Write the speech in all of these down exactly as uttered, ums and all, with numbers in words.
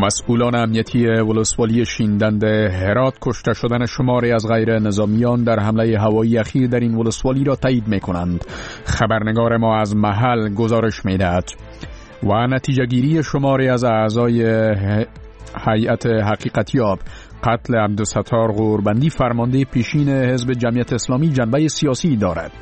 مسئولان امنیتی ولسوالی شیندند هرات کشته شدن شماری از غیر نظامیان در حمله هوایی اخیر در این ولسوالی را تایید می‌کنند. خبرنگار ما از محل گزارش می‌دهد. و نتیجه گیری شماری از اعضای هیئت حقیقتیاب قتل عبدالستار غوربندی فرمانده پیشین حزب جمعیت اسلامی جنبه سیاسی دارد.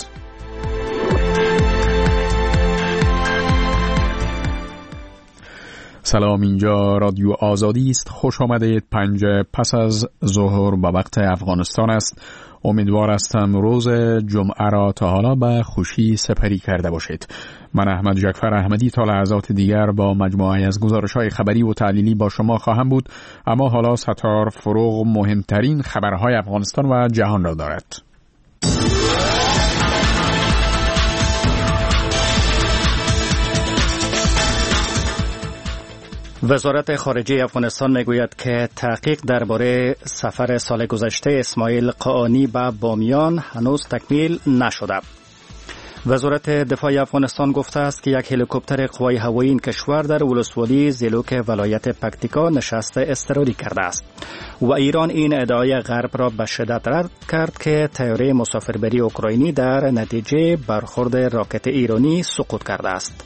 سلام، اینجا رادیو آزادی است. خوش آمدید. پنج پس از ظهر به وقت افغانستان است. امیدوار هستم روز جمعه را تا حالا به خوشی سپری کرده باشید. من احمد جعفر احمدی تا لحظات دیگر با مجموعه از گزارش‌های خبری و تحلیلی با شما خواهم بود، اما حالا ستار فروغ مهمترین خبرهای افغانستان و جهان را دارد. وزارت خارجه افغانستان میگوید که تحقیق درباره سفر سال گذشته اسماعیل قاآنی به بامیان هنوز تکمیل نشده. وزارت دفاع افغانستان گفته است که یک هلیکوپتر قوای هوایی این کشور در ولسوالی زیلوک ولایت پکتیکا نشست اضطراری کرده است و ایران این ادعای غرب را به شدت رد کرد که طیاره مسافربری اوکراینی در نتیجه برخورد راکت ایرانی سقوط کرده است.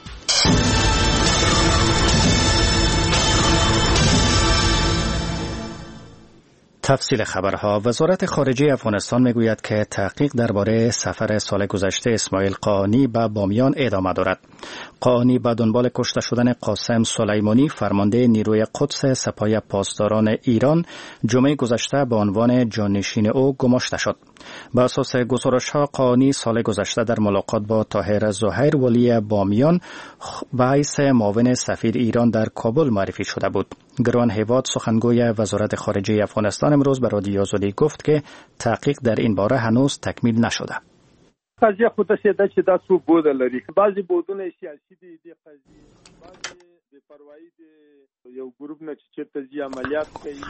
تفصیل خبرها. وزارت خارجه افغانستان میگوید که تحقیق درباره سفر سال گذشته اسماعیل قاآنی به بامیان ادامه دارد. قاآنی به دنبال کشته شدن قاسم سلیمانی فرمانده نیروی قدس سپاه پاسداران ایران جمعه گذشته به عنوان جانشین او گماشته شد. بر اساس گزارش‌ها قاآنی سال گذشته در ملاقات با طاهر زهیر ولی بامیان به حیث معاون سفیر ایران در کابل معرفی شده بود. گروان هیواد سخنگوی وزارت خارجه افغانستان امروز به رادیو آزادی گفت که تحقیق در این باره هنوز تکمیل نشده. قضیه خود شده چې دا څو بود لري. بعضی بودونه سیاسی دي د قضیه، بعضی د پروايي د یو ګروپ نه چې تجزیه عملیات کوي.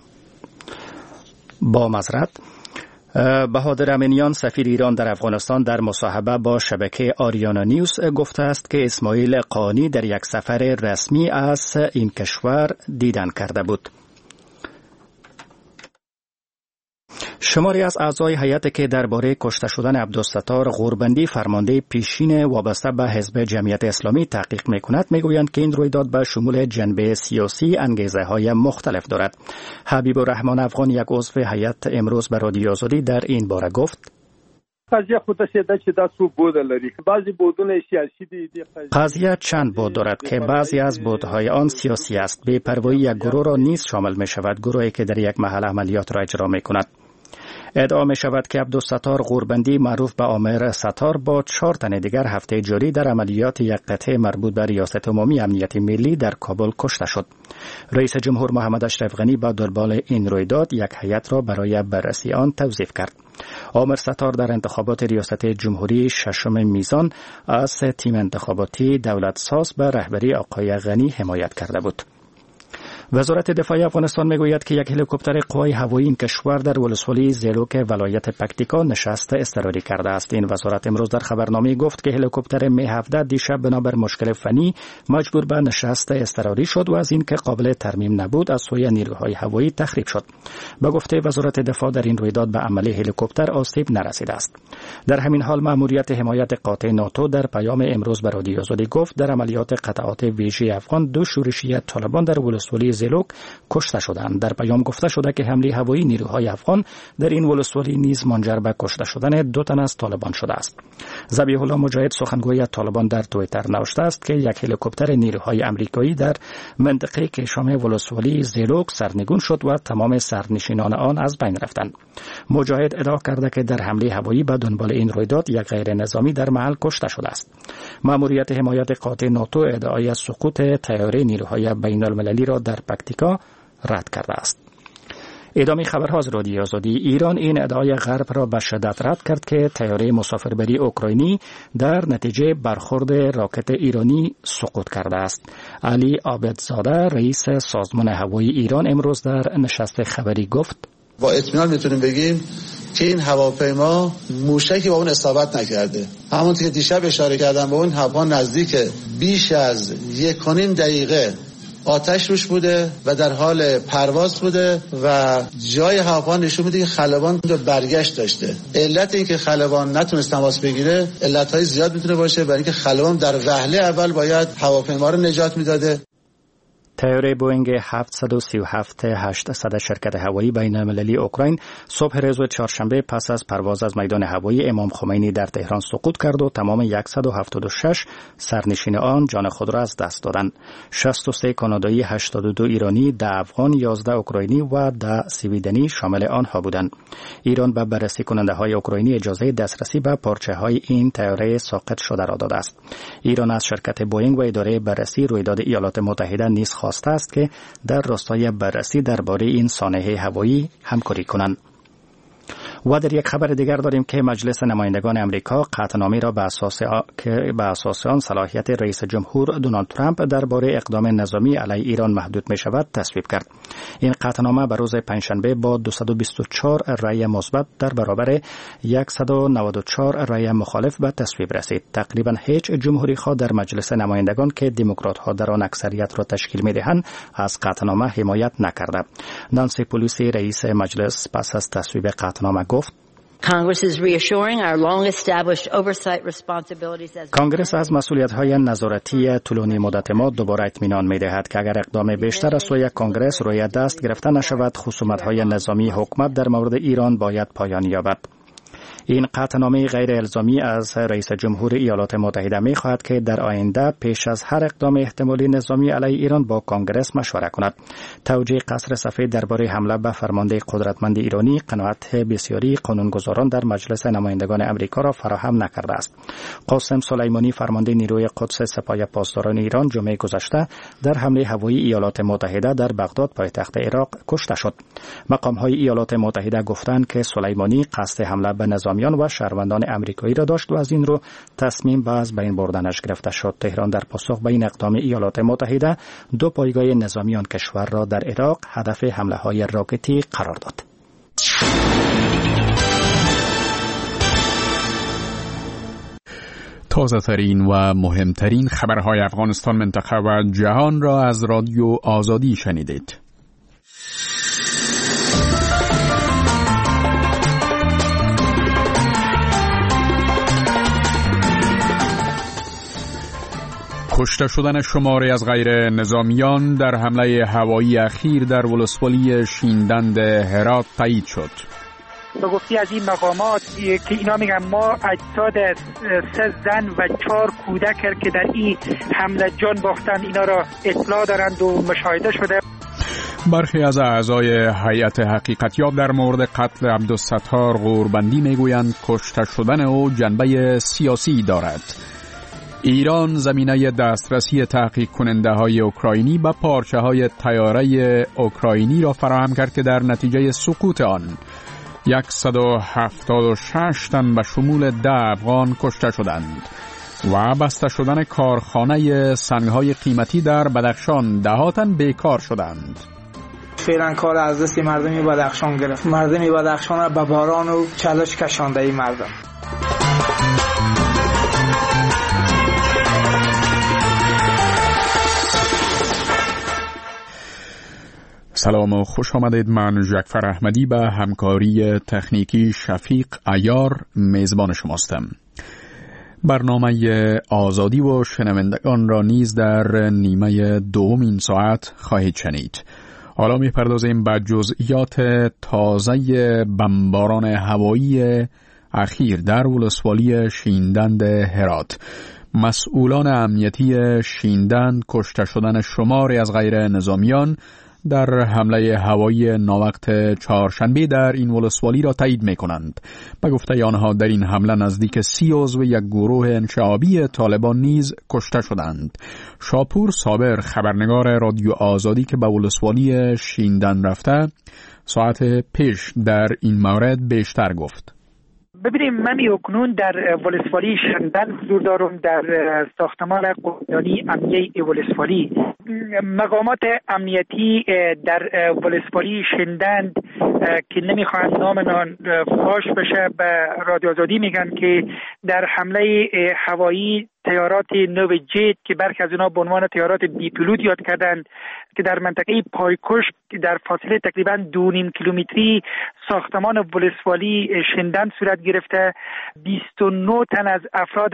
با معذرت بهادر امینیان سفیر ایران در افغانستان در مصاحبه با شبکه آریانا نیوز گفته است که اسماعیل قاآنی در یک سفر رسمی از این کشور دیدن کرده بود. شماری از اعضای هیئت که درباره کشته شدن عبدالستار غوربندی فرمانده پیشین وابسته به حزب جمعیت اسلامی تحقیق می‌کند میگویند که این رویداد به شمول جنبه سیاسی انگیزه‌های مختلف دارد. حبیب الرحمن افغان یک عضو هیئت امروز به رادیو آزادی در این باره گفت: قضیه خود شده چې دا څو بود لري. بعضی بودونه سیاسی دي. قضیه چند بود دارد که بعضی از بودهای آن سیاسی است. بی‌پروایی یک گروه را نیز شامل می‌شود، گروهی که در یک محل عملیات را اجرا می‌کند. ادعا می شود که عبدالستار غوربندی معروف به عامر ستار با چهار تن دیگر هفته جاری در عملیات یک قطعه مربوط به ریاست عمومی امنیت ملی در کابل کشته شد. رئیس جمهور محمد اشرف غنی با دنبال این رویداد یک هیئت را برای بررسی آن توظیف کرد. عامر ستار در انتخابات ریاست جمهوری ششم میزان از تیم انتخاباتی دولت ساز به رهبری آقای غنی حمایت کرده بود. وزارت دفاع افغانستان میگوید که یک هلیکوپتر قوای هوایی این کشور در ولسوالی زیلوک ولایت پکتیکا نشست اضطراری کرده است. این وزارت امروز در خبرنامه گفت که هلیکوپتر می هفده دیشب بنابر مشکل فنی مجبور به نشست اضطراری شد و از اینکه قابل ترمیم نبود از سوی نیروهای هوایی تخریب شد. به گفته وزارت دفاع در این رویداد به عمله هلیکوپتر آسیب نرسیده است. در همین حال مأموریت حمایت قاطع ناتو در پیام امروز به رادیو آزادی گفت در عملیات قطعات ویژه افغان دو شورشی طالبان در ولسوالی زیلوک کشته شدند. در پیام گفته شده که حمله هوایی نیروهای افغان در این ولسوالی نیز منجر به کشته شدن دو تن از طالبان شده است. ذبیح الله مجاهد سخنگوی طالبان در توییتر نوشته است که یک هلیکوپتر نیروهای آمریکایی در منطقه کشام ولسوالی زیلوک سرنگون شد و تمام سرنشینان آن از بین رفتند. مجاهد ادعا کرده که در حمله هوایی به دنبال این رویداد یک غیر نظامی در محل کشته شده است. مأموریت حمایت قاطع ناتو ادعای سقوط طیاره نیروهای بین المللی را در پکتیکا رد کرده است. ادامه خبرها از رادیو آزادی. ایران این ادعای غرب را به شدت رد کرد که طیاره مسافربری اوکراینی در نتیجه برخورد راکت ایرانی سقوط کرده است. علی عابدزاده رئیس سازمان هوایی ایران امروز در نشست خبری گفت: با اطمینان میتونیم بگیم که این هواپیما موشکی با اون اصابت نکرده. همونطور که دیشب اشاره کردم به اون هواپیما نزدیک بیش از یک و نیم دقیقه آتش روش بوده و در حال پرواز بوده و جای هواپیما نشون میده که خلبان برگشت داشته. علت این که خلبان نتونست تماس بگیره علت‌های زیاد میتونه باشه، برای اینکه خلبان در وهله اول باید هواپیما رو نجات میداده. طیاره بوئینگ هفتصد و سی و هفت هشتصد شرکت هوایی بین المللی اوکراین صبح روز چهارشنبه پس از پرواز از میدان هوایی امام خمینی در تهران سقوط کرد و تمام صد و هفتاد و شش سرنشین آن جان خود را از دست دادند. شصت و سه کانادایی، هشتاد و دو ایرانی، ده افغان، یازده اوکراینی و ده سویدنی شامل آنها بودند. ایران به بررسی کننده های اوکراینی اجازه دسترسی به پارچه های این طیاره ساقط شده را داده است. ایران از شرکت بوئینگ و اداره بررسی رویداد ایالات متحده نیز خواسته است که در راستای بررسی درباره این سانحه هوایی همکاری کنند. و در یک خبر دیگر داریم که مجلس نمایندگان امریکا قطعنامه‌ای را به اساس آ... که به اساس آن صلاحیت رئیس جمهور دونالد ترامپ درباره اقدام نظامی علیه ایران محدود می شود تصویب کرد. این قطعنامه به روز پنجشنبه با دویست و بیست و چهار رأی مثبت در برابر صد و نود و چهار رأی مخالف به تصویب رسید. تقریبا هیچ جمهوری خواه در مجلس نمایندگان که دموکرات ها در آن اکثریت را تشکیل می دهند از قطعنامه حمایت نکرده. نانسی پلوسی رئیس مجلس پس از تصویب قطعنامه گفت: کانگرس از مسئولیت‌های نظارتی طولانی مدت ما دوباره اطمینان می‌دهد که اگر اقدام بیشتر از سوی کانگرس روی دست گرفته نشود، خصومت‌های نظامی حکومت در مورد ایران باید پایان یابد. این قطعنامه غیر الزامی از رئیس جمهور ایالات متحده می خواهد که در آینده پیش از هر اقدام احتمالی نظامی علیه ایران با کانگرس مشوره کند. توجیه قصر سفید درباره حمله به فرمانده قدرتمند ایرانی قناعت بسیاری قانونگذاران در مجلس نمایندگان امریکا را فراهم نکرده است. قاسم سلیمانی فرمانده نیروی قدس سپاه پاسداران ایران جمعه گذشته در حمله هوایی ایالات متحده در بغداد پایتخت عراق کشته شد. مقام‌های ایالات متحده گفتند که سلیمانی قصد حمله به نظامی و شهروندان امریکایی را داشت و از این رو تصمیم به از بین بردنش گرفته شد. تهران در پاسخ به این اقدام ایالات متحده دو پایگاه نظامی آن کشور را در عراق هدف حمله های راکتی قرار داد. تازه ترین و مهمترین خبرهای افغانستان، منطقه و جهان را از رادیو آزادی شنیدید. کشته شدن شماری از غیر نظامیان در حمله هوایی اخیر در ولسوالی شیندند هرات تایید شد. به گفته از این مقامات که اینا میگن ما اجساد سه زن و چهار کودک که در این حمله جان باختن اینا را اطلاع دارند و مشاهده شده. برخی از اعضای هیئت حقیقتیاب در مورد قتل عبدالستار غوربندی میگویند کشته شدن او جنبه سیاسی دارد. ایران زمینه دسترسی تحقیق کننده های اوکراینی به پارچه های طیاره اوکراینی را فراهم کرد که در نتیجه سقوط آن صد و هفتاد و شش تن به شمول ده افغان کشته شدند و بسته شدن کارخانه سنگ‌های قیمتی در بدخشان ده تن بیکار شدند. فعلا کار از دست مردمی بدخشان گرفت. مردمی بدخشان را به باران و چالش کشانده ای مردم. سلام و خوش آمدید. من جعفر احمدی به همکاری تکنیکی شفیق عیار میزبان شماستم. برنامه آزادی و شنوندگان را نیز در نیمه دوم این ساعت خواهید شنید. حالا می‌پردازیم به جزئیات تازه بمباران هوایی اخیر در ولسوالی شیندند هرات. مسئولان امنیتی شیندند کشته شدن شماری از غیر نظامیان در حمله هوایی ناوقت چهارشنبه در این ولسوالی را تایید می کنند. به گفته آنها در این حمله نزدیک سی عضو یک گروه انشعابی طالبان نیز کشته شدند. شاپور صابر خبرنگار رادیو آزادی که به ولسوالی شیندند رفته ساعت پیش در این مورد بیشتر گفت. ببینیم من اکنون در ولسوالی شیندند حضور دارم، در ساختمان قماندانی امنیه ولسوالی. مقامات امنیتی در ولسوالی شیندند که نمیخواهند نامشان فاش بشه به رادیو آزادی میگن که در حمله هوایی تیارات نو جیت که برخی از اینا به عنوان تیارات بی پیلوت یاد کردند که در منطقه پایکوش در فاصله تقریبا دو نیم کیلومتری ساختمان ولسوالی شندن صورت گرفته. بیست و نه تن از افراد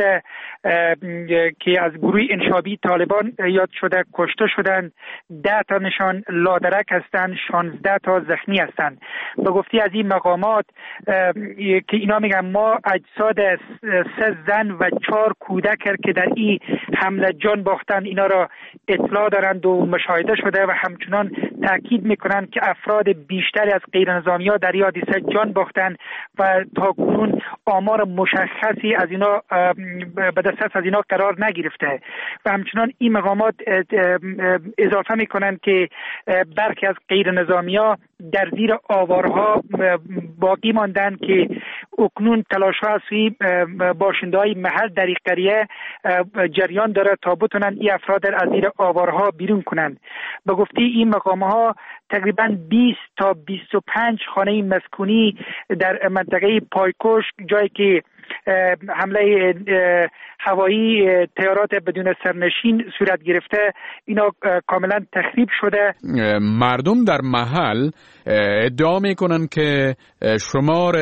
که از گروه انشابی طالبان یاد شده کشته شدند، ده تا نشان لادرک هستند، شانزده تا زخمی هستند. به گفته از این مقامات که اینا میگن ما اجساد سه زن و چهار کودک که در این حمله جان باختن اینا را اطلاع دارند و مشاهده شده و همچنان تاکید میکنند که افراد بیشتری از غیر نظامی ها در این حادثه جان باختن و تا کنون آمار مشخصی از اینا به دست از اینا قرار نگرفته. و همچنان این مقامات اضافه میکنند که برخی از غیر نظامی ها در زیر آوارها باقی ماندن که اکنون تلاش‌ها از سوی باشنده‌های محل در این قریه جریان داره تا بتونن این افراد از زیر آوارها بیرون کنند. به گفته این مقام‌ها تقریباً بیست تا بیست و پنج خانه مسکونی در منطقه پایکوش، جایی که حمله هوایی تیارات بدون سرنشین صورت گرفته، اینا کاملا تخریب شده. مردم در محل ادعا میکنن که شمار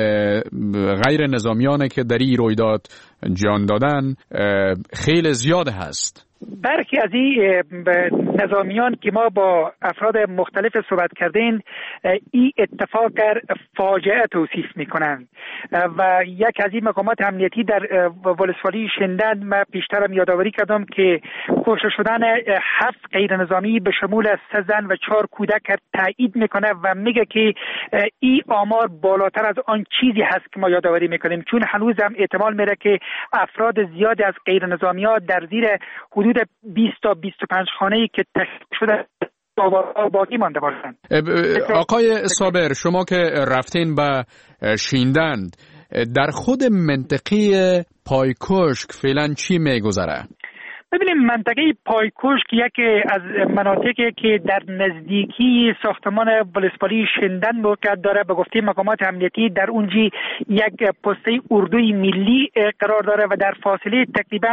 غیر نظامیان که در این رویداد جان دادن خیلی زیاد هست. برخی از این نظامیان که ما با افراد مختلف صحبت کردیم این اتفاق فاجعه توصیف میکنند و یک از این مقامات امنیتی در ولسوالی شندن ما پیشترم یادآوری کردم که کشته شدن هفت غیر نظامی به شمول سه زن و چهار کودک تایید میکنه و میگه که این آمار بالاتر از آن چیزی هست که ما یادآوری میکنیم، چون هنوز هم احتمال میره که افراد زیادی از غیر نظامی ها در زیر حدود بیست تا بیست و پنج خانه‌ای که تخریب شده باقی مانده باشند. آقای صابر، شما که رفتین به شیندند، در خود منطقه پایکوشک فعلا چی میگذره؟ ببینیم منطقه پایکوشک یکی از مناطقی که در نزدیکی ساختمان ولسوالی شندن موقعیت داره. به گفته مقامات امنیتی در اونجی یک پسته اردوی ملی قرار داره و در فاصله تقریبا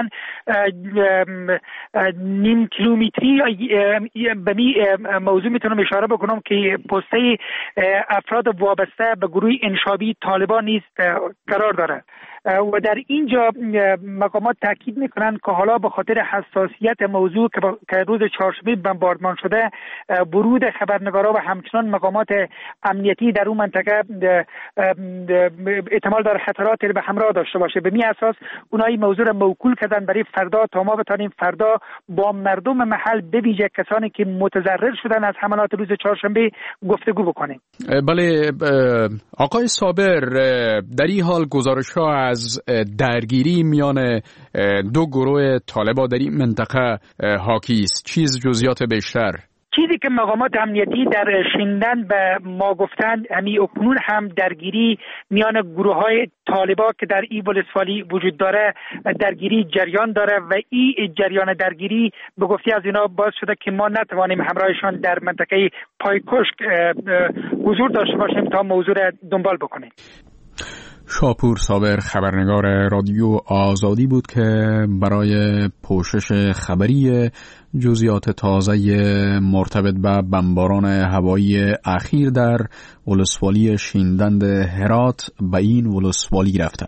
نیم کیلومتری به می موضوع میتونم اشاره بکنم که پسته افراد وابسته به گروه انشابی طالبان نیز قرار داره و در اینجا مقامات تاکید میکنند که حالا به خاطر حساسیت موضوع که روز چهارشنبه بمباردمان شده، ورود خبرنگارا و همچنان مقامات امنیتی در اون منطقه احتمال داره خطرات به همراه داشته باشه. به می اساس اونایی موضوع را موکول کردن برای فردا تا ما بتونیم فردا با مردم محل به ویژه کسانی که متضرر شدن از حملات روز چهارشنبه گفتگو بکنیم. بله آقای صابر، در این حال گزارش‌ها از درگیری میان دو گروه طالبان در این منطقه حاکی است. چیز جزئیات بیشتر؟ چیزی که مقامات امنیتی در شیندن به ما گفتند، همین اکنون هم درگیری میان گروه های طالبان که در این ولسوالی وجود داره درگیری جریان داره و این جریان درگیری به گفته از اینا باعث شده که ما نتوانیم همراهشان در منطقه پایکوشک حضور داشته باشیم تا موضوع را دنبال بکنیم. شاپور صابر خبرنگار رادیو آزادی بود که برای پوشش خبری جزئیات تازه مرتبط به بمباران هوایی اخیر در ولسوالی شیندند هرات به این ولسوالی رفته.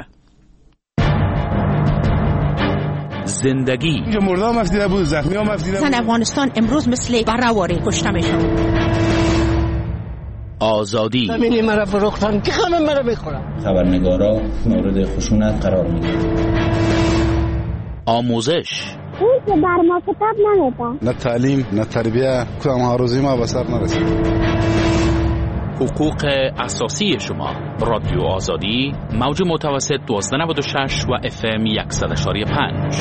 زندگی اینجا مرده هم افدیده بود، زخمی هم افدیده بود. زن افغانستان امروز مثل بررواره کشته میشون. آزادی زمینی مرا فروختن که همه مرا بخورم. خبرنگارا مورد خشونت قرار میدن. آموزش اون که بر ما کتاب نمیدن. نه تعلیم نه تربیه، کدام ها روزی ما به سر نرسید. حقوق اساسی شما. رادیو آزادی موج متوسط دوازده نود و شش و اف ام صد و شش و پنج.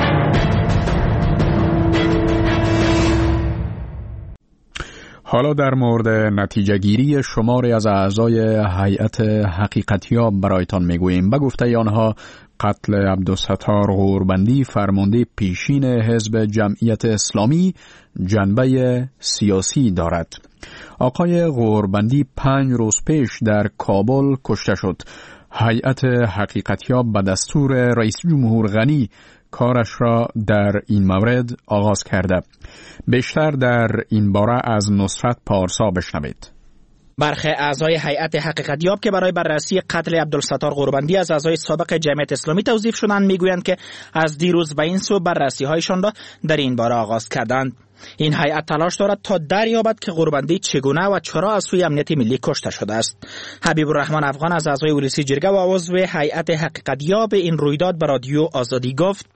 حالا در مورد نتیجه گیری شماری از اعضای هیئت حقیقتیاب برایتان میگوییم. به گفته آنها قتل عبدالستار غوربندی فرمانده پیشین حزب جمعیت اسلامی جنبه سیاسی دارد. آقای غوربندی پنج روز پیش در کابل کشته شد. هیئت حقیقتیاب به دستور رئیس جمهور غنی کارش را در این مورد آغاز کرده. بیشتر در این باره از نصرت پارسا بشنوید. برخی اعضای هیئت حقیقتیاب که برای بررسی قتل عبدالستار غوربندی از اعضای سابق جمعیت اسلامی توظیف شدند میگویند که از دیروز به این سو بررسی هایشان را در این باره آغاز کردند. این هیئت تلاش دارد تا دریابد که غوربندی چگونه و چرا از سوی امنیت ملی کشته شده است. حبیب الرحمن افغان از اعضای ولسی جرگه و عضو هیئت حقیقتیاب این رویداد به رادیو آزادی گفت: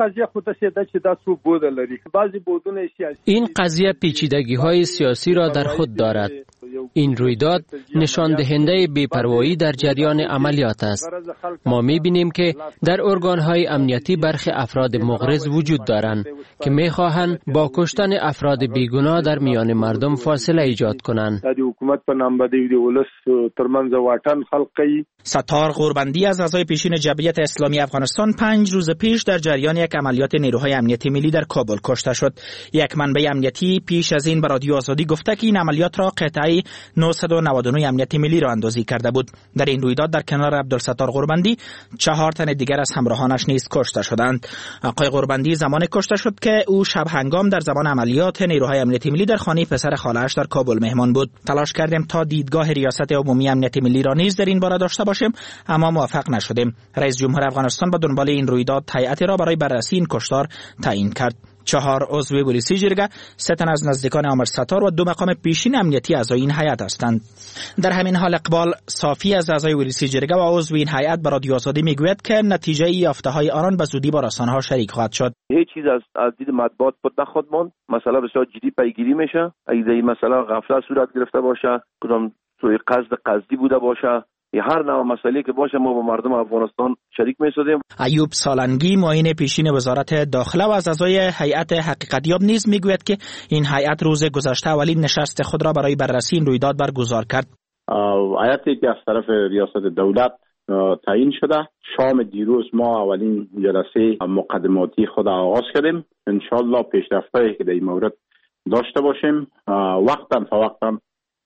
این قضیه پیچیدگی‌های سیاسی را در خود دارد. این رویداد نشان دهنده بی‌پروایی در جریان عملیات است. ما می‌بینیم که در ارگان‌های امنیتی برخی افراد مغرض وجود دارند که می‌خواهند با کشتن افراد بیگناه در میان مردم فاصله ایجاد کنند. ستار غوربندی از اعضای پیشین جمعیت اسلامی افغانستان پنج روز پیش در جریان یک عملیات نیروهای امنیتی ملی در کابل کشته شد. یک منبع امنیتی پیش از این به رادیو آزادی گفته که این عملیات را قطعه نهصد و نود و نه امنیتی ملی را اندازی کرده بود. در این رویداد در کنار عبدالستار غوربندی چهار تن دیگر از همراهانش نیز کشته شدند. آقای غوربندی زمان کشته شد که او شب هنگام در زمان عملیات نیروهای امنیتی ملی در خانه پسر خاله‌اش در کابل مهمان بود. تلاش کردیم تا دیدگاه ریاست عمومی امنیتی ملی را نیز در این باره داشته باشیم، اما موفق نشدیم. رئیس جمهور افغانستان به دنبال این رویداد هیئتی را برای بررسی این کشتار تعیین کرد. چهار عضو ولسی جرگه، سه تن از نزدیکان عامر ستار و دو مقام پیشین امنیتی اعضای این هیئت هستند. در همین حال اقبال صافی از اعضای ولسی جرگه و عضو این هیئت به رادیو آزادی میگوید که نتیجه یافته‌های آنان به زودی با رسانه‌ها شریک خواهد شد. هیچ چیز از از دید مطبوعات پد نخواهد ماند. مسئله بسیار جدی پیگیری میشه. اگه این مسئله غفلت صورت گرفته باشه، کدام سوی قصد قصدی بوده باشه، هر نوع مسئله که باشه ما با مردم افغانستان شریک می‌شدیم. ایوب سالنگی معین پیشین وزارت داخله و از اعضای هیئت حقیقتیاب نیز میگوید که این هیئت روز گذشته اولین نشست خود را برای بررسی این رویداد برگزار کرد. هیئتی که از طرف ریاست دولت تعیین شده، شام دیروز ما اولین جلسه مقدماتی خود آغاز کردیم. ان شاء الله پیشرفت‌هایی که در این مورد داشته باشیم، وقتاً فوقتاً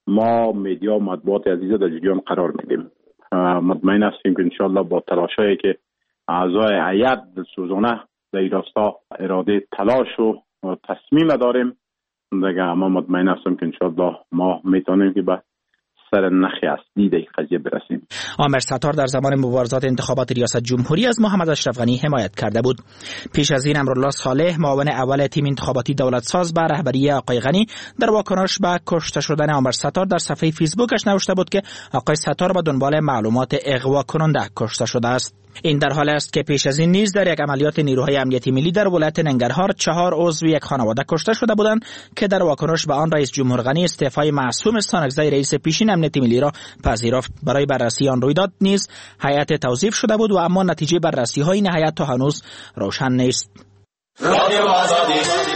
ما میدیا مطبوعات عزیز در جریان قرار میدیم. مطمئن هستیم که انشاءالله با تلاشایی که اعضای هیئت دلسوزانه در این راستا اراده تلاش و تصمیم داریم دیگه، اما مطمئن هستم که انشاءالله ما میتونیم که به سر نخی اصلی در این قضیه برسیم. عامر ستار در زمان مبارزات انتخابات ریاست جمهوری از محمد اشرف غنی حمایت کرده بود. پیش از این امرالله صالح معاون اول تیم انتخاباتی دولت ساز به رهبری آقای غنی در واکنش به کشته شدن عامر ستار در صفحه فیسبوکش نوشته بود که آقای ستار به دنبال معلومات اغوا کننده کشته شده است. این در حال است که پیش از این نیز در یک عملیات نیروهای امنیتی ملی در ولایت ننگرهار چهار عضو یک خانواده کشته شده بودند که در واکنش به آن رئیس جمهور غنی استعفای معصوم استانکزی رئیس پیشین امنیتی ملی را پذیرفت. برای بررسی آن رویداد نیز هیئت توظیف شده بود و اما نتیجه بررسی های این هیئت تا هنوز روشن نیست. رادیو آزادی.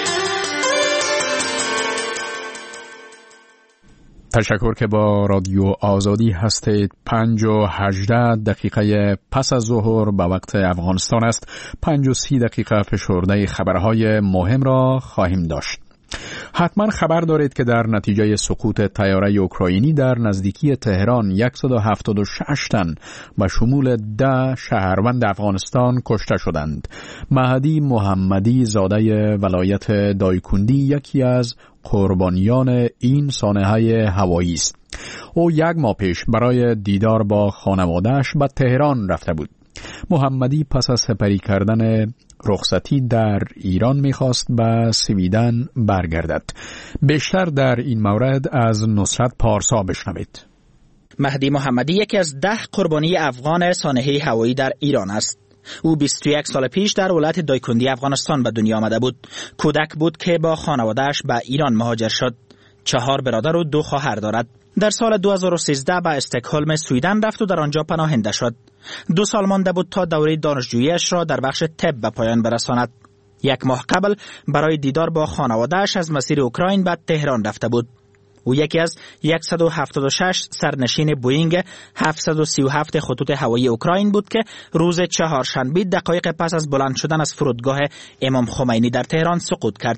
تشکر که با رادیو آزادی هستید. پنج و هجده دقیقه پس از ظهر به وقت افغانستان است. پنج و سی دقیقه فشرده خبرهای مهم را خواهیم داشت. حتما خبر دارید که در نتیجه سقوط طیاره اوکراینی در نزدیکی تهران صد و هفتاد و شش تن به شمول ده شهروند افغانستان کشته شدند. مهدی محمدی زاده ولایت دایکندی یکی از قربانیان این سانحه هوایی است. او یک ماه پیش برای دیدار با خانواده‌اش به تهران رفته بود. محمدی پس از سپری کردن رخصتی در ایران میخواست به سویدن برگردد. بیشتر در این مورد از نصرت پارسا بشنوید. مهدی محمدی یکی از ده قربانی افغان سانحه هوایی در ایران است. او بیست و یک سال پیش در ولایت دایکندی افغانستان به دنیا آمده بود. کودک بود که با خانواده‌اش به ایران مهاجر شد. چهار برادر و دو خواهر دارد. در سال دو هزار و سیزده به استکهلم سویدن رفت و در آنجا پناهنده شد. دو سال مانده بود تا دوره دانشجویی‌اش را در بخش طب به پایان برساند. یک ماه قبل برای دیدار با خانواده‌اش از مسیر اوکراین به تهران رفته بود. او یکی از صد و هفتاد و شش سرنشین بوئینگ هفتصد و سی و هفت خطوط هوایی اوکراین بود که روز چهارشنبه دقایق پس از بلند شدن از فرودگاه امام خمینی در تهران سقوط کرد.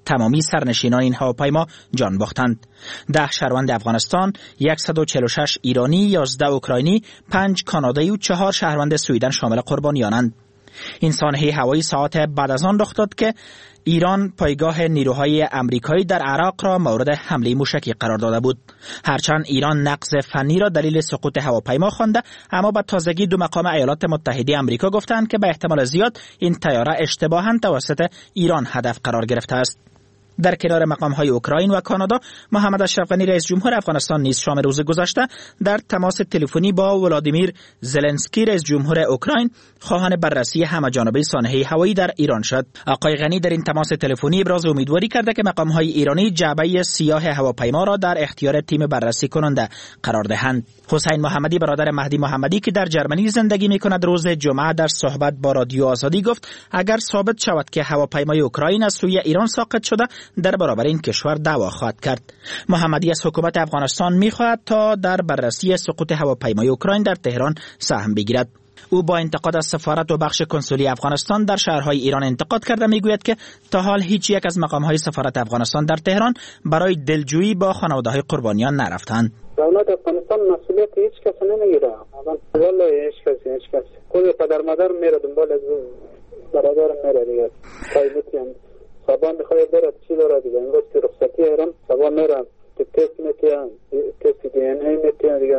تمامی سرنشینان این هواپیما جان باختند. ده شهروند افغانستان، صد و چهل و شش ایرانی، یازده اوکراینی، پنج کانادایی و چهار شهروند سوئیدن شامل قربانیانند. این سانحه هوایی ساعت بعد از آن رخ داد که ایران پایگاه نیروهای امریکایی در عراق را مورد حمله موشکی قرار داده بود. هرچند ایران نقض فنی را دلیل سقوط هواپیما خوانده، اما با تازگی دو مقام ایالات متحده آمریکا گفتند که به احتمال زیاد این طیاره اشتباهاً توسط ایران هدف قرار گرفته است. در کنار مقام‌های اوکراین و کانادا، محمد اشرف غنی رئیس جمهور افغانستان نیز شام روز گذشته در تماس تلفنی با ولادیمیر زلنسکی رئیس جمهور اوکراین خواهان بررسی همه‌جانبه سانحه هوایی در ایران شد. آقای غنی در این تماس تلفنی ابراز امیدواری کرده که مقام‌های ایرانی جعبه سیاه هواپیما را در اختیار تیم بررسی کننده قرار دهند. حسین محمدی برادر مهدی محمدی که در جرمنی زندگی می‌کند روز جمعه در صحبت با رادیو آزادی گفت اگر ثابت شود که هواپیمای اوکراین از سوی ایران ساقط شده در برابر این کشور دعوا خواهد کرد. محمدی از حکومت افغانستان می‌خواهد تا در بررسی سقوط هواپیمای اوکراین در تهران سهم بگیرد. او با انتقاد از سفارت و بخش کنسولی افغانستان در شهرهای ایران انتقاد کرده میگوید که تا حال هیچ یک از مقام‌های سفارت افغانستان در تهران برای دلجویی با خانواده‌های قربانیان نرفتند. دولت افغانستان مسئولیت هیچ کس نمیگیره. والله هیچ کس هیچ کس خود پدر مادر میره دنبال از برادر میره دیگه. قایمتی سبا میخواد بره چی داره دیگه. امروز که رخصتی ایران سبا میره تست میکنن تست دی ان ای میکنن دیگه.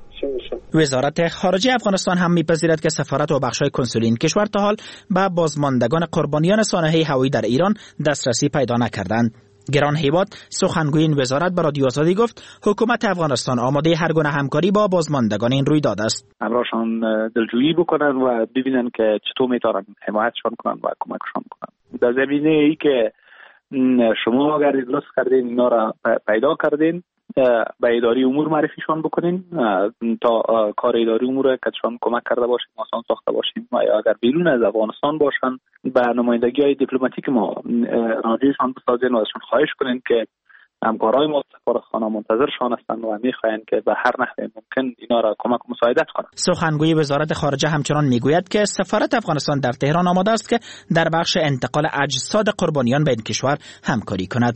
وزارت خارجه افغانستان هم میپذیرد که سفارت و بخش‌های کنسولی این کشور تا حال به بازماندگان قربانیان سانحه هوایی در ایران دسترسی پیدا نکردند. گران هیبات سخنگوی این وزارت به رادیو آزادی گفت حکومت افغانستان آماده هر گونه همکاری با بازماندگان این رویداد است. همراهشان دلجویی بکنن و ببینن که چطور میتونن حمایتشان کنن و کمکشان کنن. در زمینه ای که شما اگر لطف کردین اینا را پیدا کردین به اداری امور معرفیشان بکنین تا کار اداری امور کتشان کمک کرده باشیم آسان ساخته باشیم و یا اگر بیرون از افغانستان باشن به نمایندگی های دیپلماتیک ما راجعشان بسازین و ازشان خواهش کنین که همکارای ما سفارتخانه منتظرشان هستند و میخواهند که به هر نحو ممکن اینا را کمک و مساعدت کنند. سخنگوی وزارت خارجه همچنان میگوید که سفارت افغانستان در تهران آماده است که در بخش انتقال اجساد قربانیان به این کشور همکاری کند.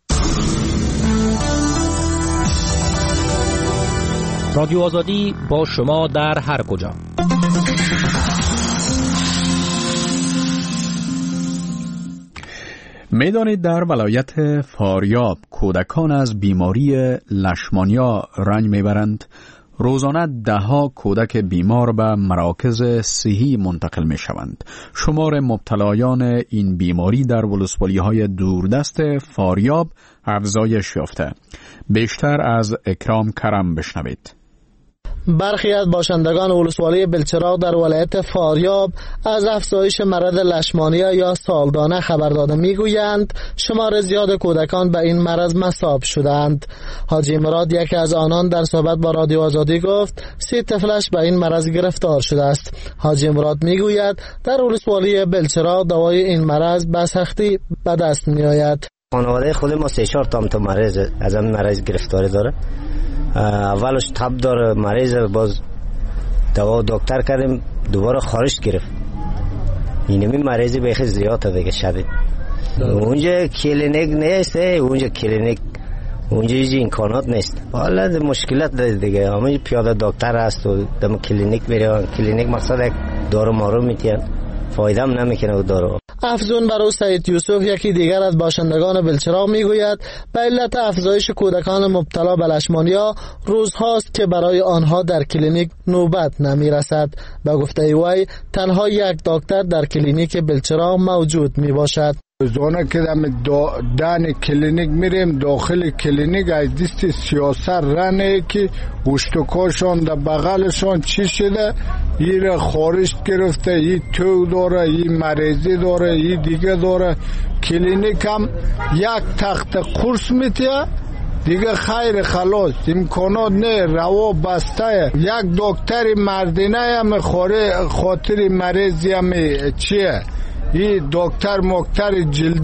رادیو آزادی با شما در هر کجا. میدانید در ولایت فاریاب کودکان از بیماری لشمانیا رنج میبرند. روزانه دهها کودک بیمار به مراکز صحی منتقل می شوند. شمار مبتلایان این بیماری در ولسوالی‌های دوردست فاریاب افزایش یافته. بیشتر از اکرام کرم بشنوید. برخی از باشندگان ولسوالی بلچراغ در ولایت فاریاب از افزایش مرض لشمانیا یا سالدانه خبر داده میگویند شمار زیاد کودکان به این مرض مصاب شدند. حاجی مراد یکی از آنان در صحبت با رادیو آزادی گفت سی طفلش به این مرض گرفتار شده است. حاجی مراد میگوید در ولسوالی بلچراغ دوای این مرض به سختی به دست میآید. خانواده خود ما سه چهار تا مریض از این مرض گرفتاری داره. اولش تب داره مریض، باز دوا دکتر کردیم دوباره خارش گرفت. اینمی مریضی بخی زیاده دیگه شدید. اونجا کلینیک نیست، اونجا کلینیک اونجا هیچ امکانات نیست. حالا مشکلات داره دیگه. همه پیاده دکتر هست و دم کلینیک میره. کلینیک مقصد یک دارو مارو میتین فایده هم نمیکنه و دارو. افزون برای سعید یوسف یکی دیگر از باشندگان بلچراغ میگوید به علت افزایش کودکان مبتلا به لشمانیا روزهاست که برای آنها در کلینیک نوبت نمیرسد. به گفته وی تنها یک دکتر در کلینیک بلچراغ موجود میباشد. روزانه که دن کلینیک میریم داخل کلینیک از دست سیاست رنه که گوشتکاشان در بغلشان چی شده این خارش گرفته، این تو داره، این مریضی داره، این دیگه داره. کلینیک هم یک تخت قرص میتیه دیگه خیر خلاص امکانات نه، روا بسته. یک دکتر مردینه هم خاطر مریضی هم چیه این دکتر مکتر جلدی نه.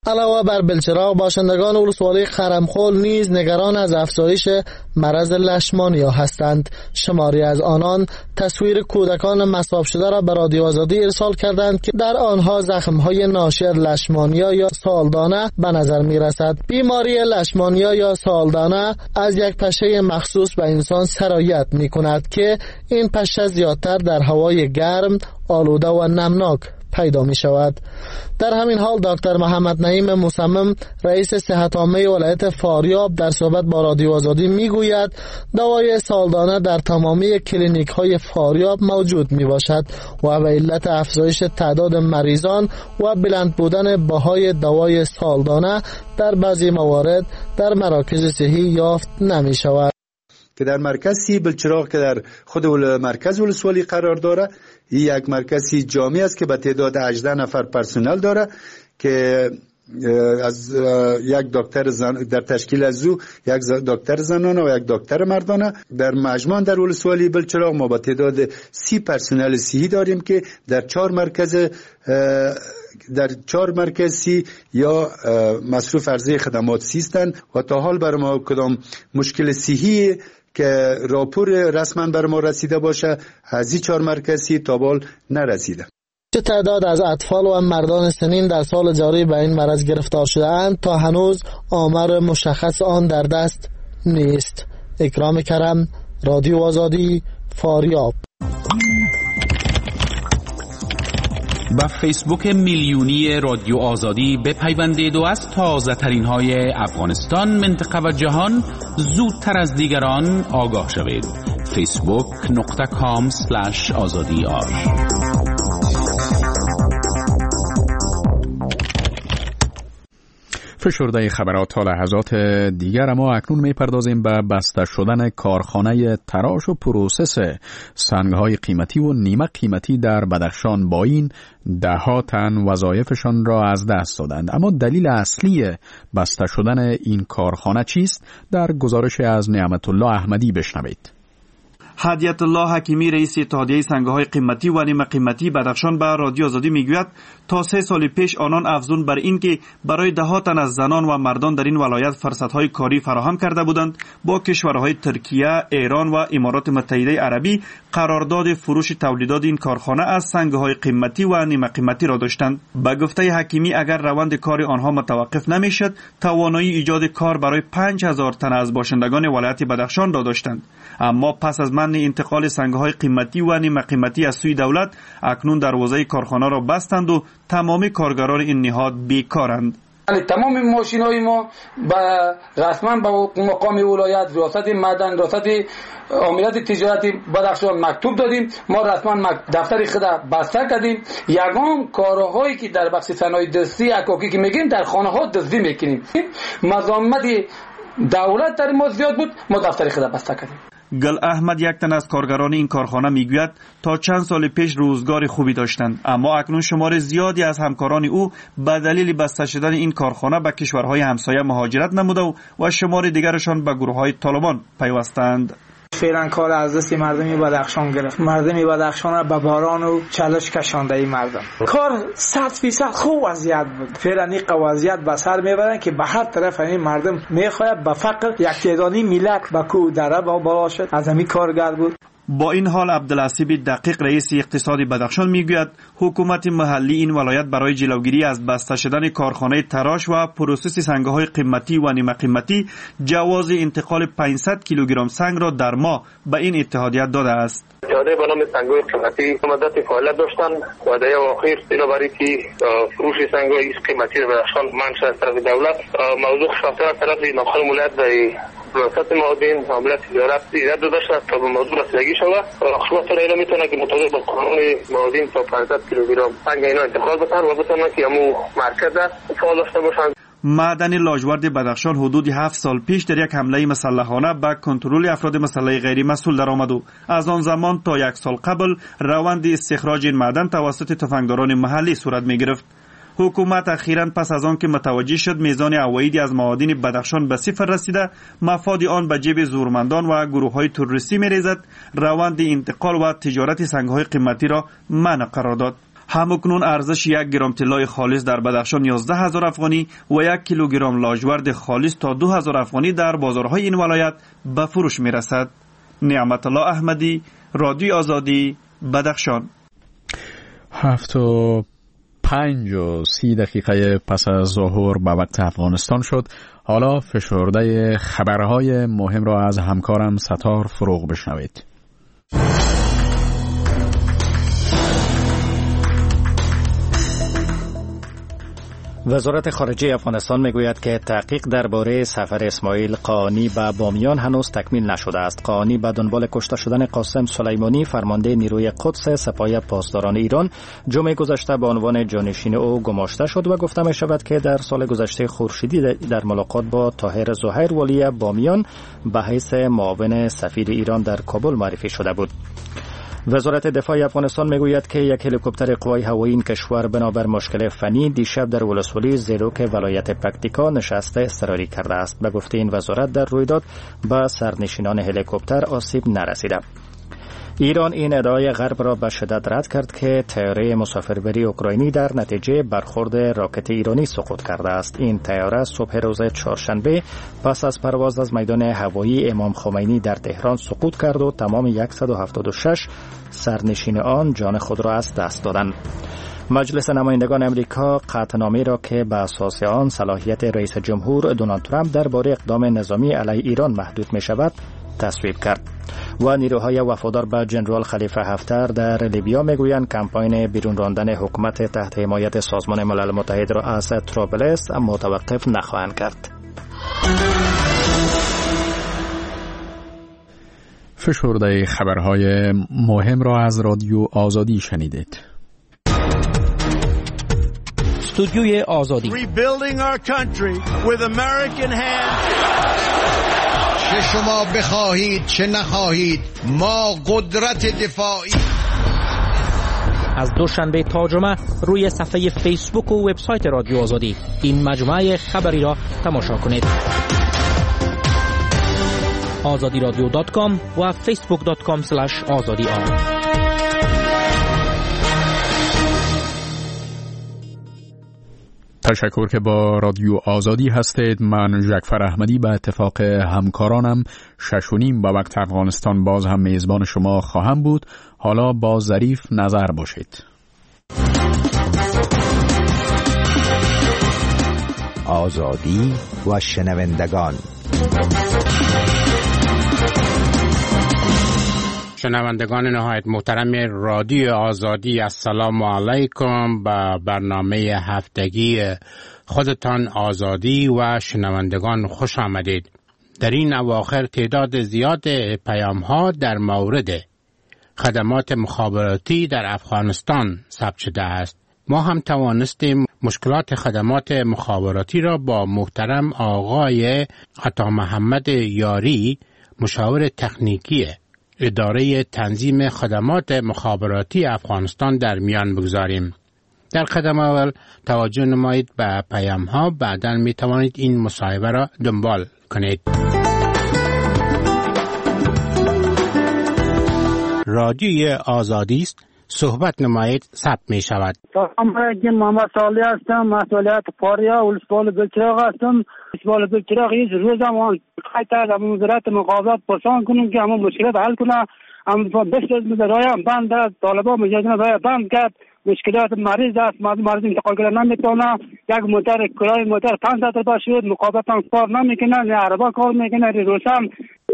علاوه بر بلچراغ، باشندگان ولسوالی خرمخول نیز نگران از افزایش مرض لشمانیا هستند. شماری از آنان تصویر کودکان مصاب شده را به رادیو آزادی ارسال کردند که در آنها زخم‌های ناشی از لشمانیا یا سالدانه به نظر می‌رسد. بیماری لشمانیا یا سالدانه از یک پشه مخصوص به انسان سرایت می‌کند که این پشه زیادتر در هوای گرم، آلوده و نمناک پیدا می شود. در همین حال دکتر محمد نعیم مصمم، رئیس صحت عامه ولایت فاریاب، در صحبت با رادیو آزادی می گوید دوای سالدانه در تمامی کلینیک های فاریاب موجود می باشد و به علت افزایش تعداد مریضان و بلند بودن بهای دوای سالدانه در بعضی موارد در مراکز صحی یافت نمی شود. که در مرکز سی بلچراغ که در خود مرکز ولسوالی قرار داره، یک مرکزی جامع است که به تعداد هجده نفر پرسنل داره که از یک دکتر زن در تشکیل از او یک دکتر زنانه و یک دکتر مردانه. در مجموع در ولسوالی بلچراغ ما به تعداد سی پرسنل صحی داریم که در چهار مرکز در چهار مرکزی یا مصروف عرضه خدمات سیستن و تا حال بر ما کدام مشکل صحی که راپور رسما بر ما رسیده باشه از این چهار مرکزی تا بال نرسیده. چه تعداد از اطفال و مردان سنین در سال جاری به این مرض گرفتار شده اند تا هنوز آمار مشخص آن در دست نیست. اکرام کرم، رادیو آزادی، فاریاب. با فیسبوک میلیونی رادیو آزادی بپیوندید و از تازه ترین های افغانستان، منطقه و جهان زودتر از دیگران آگاه شوید. فیسبوک نقطه کام سلش آزادی آر. فشرده خبرات تا لحظات دیگر، اما اکنون میپردازیم به بسته شدن کارخانه تراش و پروسس سنگ‌های قیمتی و نیمه قیمتی در بدخشان. با این ده ها تن وظایفشان را از دست دادند. اما دلیل اصلی بسته شدن این کارخانه چیست؟ در گزارش از نعمت الله احمدی بشنوید. هدیت الله حکیمی، رئیس اتحادیه سنگ‌های قیمتی و نیمه قیمتی بدخشان، به رادیو آزادی میگوید تا سه سال پیش آنان افزون بر این که برای ده ها تن از زنان و مردان در این ولایت فرصت‌های کاری فراهم کرده بودند، با کشورهای ترکیه، ایران و امارات متحده عربی قرارداد فروش تولیدات این کارخانه از سنگ‌های قیمتی و نیمه قیمتی را داشتند. به گفته حکیمی اگر روند کار آنها متوقف نمی‌شد، توانایی ایجاد کار برای پنج هزار تن از باشندگان ولایت بدخشان را داشتند. اما پس از من انتقال سنگ‌های قیمتی و نیمه قیمتی از سوی دولت، اکنون دروازه کارخانه را بستند و تمام کارگران این نهاد بیکارند. تمام ماشین‌های ما با رسما به مقام ولایت، ریاست معدن، ریاست عاملیات تجارتی بدخشان مکتوب دادیم. ما رسما دفتر خود بسته کردیم. یگان کارهایی که در بخش صنایع دستی عکاکی که میگیم در خانه‌ها دزدی میکنیم. مزاحمت دولت در ما زیاد بود، ما دفتر خود بسته کردیم. گل احمد، یک تن از کارگران این کارخانه، میگوید تا چند سال پیش روزگار خوبی داشتند، اما اکنون شمار زیادی از همکاران او به دلیل بسته شدن این کارخانه به کشورهای همسایه مهاجرت نموده و, و شمار دیگرشان به گروه‌های طالبان پیوستند. فعلا کار از دست مردمی بدخشان گرفت. مردمی بدخشان را به باران و چالش کشانده. این مردم کار صد فیصد خوب وضعیت بود. فعلا این وضعیت به سر میبرن که به هر طرف این مردم میخواد به فقر یک تعدادی ملت به کو دره با باشد. از همین کارگر بود. با این حال عبدالحسیب دقیق، رئیس اقتصادی بدخشان، میگوید حکومت محلی این ولایت برای جلوگیری از بسته شدن کارخانه تراش و پروسس سنگ‌های قیمتی و نیمه قیمتی جواز انتقال پانصد کیلوگرم سنگ را در ماه به این اتحادیه داده است. اتحادیه به نام سنگ‌های قیمتی مدت فعالیت داشتن و در اخیر بنابراین که فروش سنگ‌های قیمتی در بدخشان منع شد از طرف دولت، موضوع شافته از طرف ناخوان ولایت در ریاست معادن عاملیات تجارت ایراد داشته تا به موضوع رسیدگی شود. خلاصه اینا میتونه که مطابق با قانون معادن تا پانصد کیلوگرم سنگ اینا انتقال بکنن و بتونن که همون مرکز فعال داشته باشن. معدن لاجورد بدخشان حدود هفت سال پیش در یک حمله مسلحانه به کنترل افراد مسلح غیر مسئول درآمد و از آن زمان تا یک سال قبل روند استخراج این معدن توسط تفنگداران محلی صورت می گرفت. حکومت اخیراً پس از آن که متوجه شد میزان عوایدی از معادن بدخشان به صفر رسیده، مفاد آن به جیب زورمندان و گروه‌های تروریستی می‌ریزد، روند انتقال و تجارت سنگ‌های قیمتی را منع قرار داد. همکنون ارزش یک گرم طلای خالص در بدخشان یازده هزار افغانی و یک کیلوگرم لاجورد خالص تا دو هزار افغانی در بازارهای این ولایت به فروش می رسد. نعمت الله احمدی، رادیو آزادی، بدخشان. هفت و پنج و سی دقیقه پس از ظهر به وقت افغانستان شد. حالا فشرده خبرهای مهم را از همکارم ستار فروغ بشنوید. وزارت خارجه افغانستان میگوید که تحقیق درباره سفر اسماعیل قانی به بامیان هنوز تکمیل نشده است. قانی به دنبال کشته شدن قاسم سلیمانی فرمانده نیروی قدس سپاه پاسداران ایران جمعه گذشته به عنوان جانشین او گماشته شد و گفته می شود که در سال گذشته خورشیدی در ملاقات با طاهر زهیر ولی بامیان به حیث معاون سفیر ایران در کابل معرفی شده بود. وزارت دفاع افغانستان میگوید که یک هلیکوپتر قوای هوایی این کشور بنابر مشکل فنی دیشب در ولسوالی زیروک ولایت پکتیکا نشست اضطراری کرده است. به گفته این وزارت در رویداد به سرنشینان هلیکوپتر آسیب نرسیده. ایران این ادعای غرب را به شدت رد کرد که طیاره مسافربری اوکراینی در نتیجه برخورد راکت ایرانی سقوط کرده است. این طیاره صبح روز چهارشنبه پس از پرواز از میدان هوایی امام خمینی در تهران سقوط کرد و تمام صد و هفتاد و شش سرنشین آن جان خود را از دست دادند. مجلس نمایندگان امریکا قطعنامه را که به اساس آن صلاحیت رئیس جمهور دونالد ترامپ درباره اقدام نظامی علیه ایران محدود می شود تصویب کرد. و نیروهای وفادار به جنرال خلیفه حفتر در لیبیا میگویند کمپاین بیرون راندن حکومت تحت حمایت سازمان ملل متحد را از طرابلس متوقف نخواهند کرد. فشرده خبرهای مهم را از رادیو آزادی شنیدید. استودیوی آزادی. Rebuilding our country with American hands. چه شما بخواهید چه نخواهید ما قدرت دفاعی. از دوشنبه تا جمعه روی صفحه فیسبوک و وبسایت رادیو آزادی این مجموعه خبری را تماشا کنید. آزادی رادیو دات کام و فیسبوک دات کام اسلش آزادی آن. تشکر که با رادیو آزادی هستید. من جعفر احمدی به اتفاق همکارانم شش و نیم به وقت افغانستان باز هم میزبان شما خواهم بود. حالا با ظریف نظر باشید. آزادی و شنوندگان. شنوندگان نهایت محترم رادیو آزادی، السلام علیکم. به برنامه هفتگی خودتان آزادی و شنوندگان خوش آمدید. در این اواخر تعداد زیاد پیام ها در مورد خدمات مخابراتی در افغانستان ثبت شده است. ما هم توانستیم مشکلات خدمات مخابراتی را با محترم آقای عطا محمد یاری، مشاور تکنیکی اداره تنظیم خدمات مخابراتی افغانستان در میان بگذاریم. در قدم اول توجه نمایید به پیام ها، بعداً می توانید این مصاحبه را دنبال کنید. رادیوی آزادی است، صحبت نمایید، ثبت می شود. سلام علیکم، محمد صالح هستم، مسئولیت پاریا ولسوالی بلچراغ هستم. ولسوالی بلچراغ هیچ روز هم خیلی در وزارت مخابرات پرسان کنیم که همون مشکلات حل کنه. هم بسیار مدرای هم بند است، طالبان مجازن رای بند کرد. مشکلات مریض است، مریض انتقال کردن نمیتونه. یک موتر کرای موتر پنج هزار تا شد، مخابرات هم کار نمیکنه، نه عربا کار میکنه، نه روشن.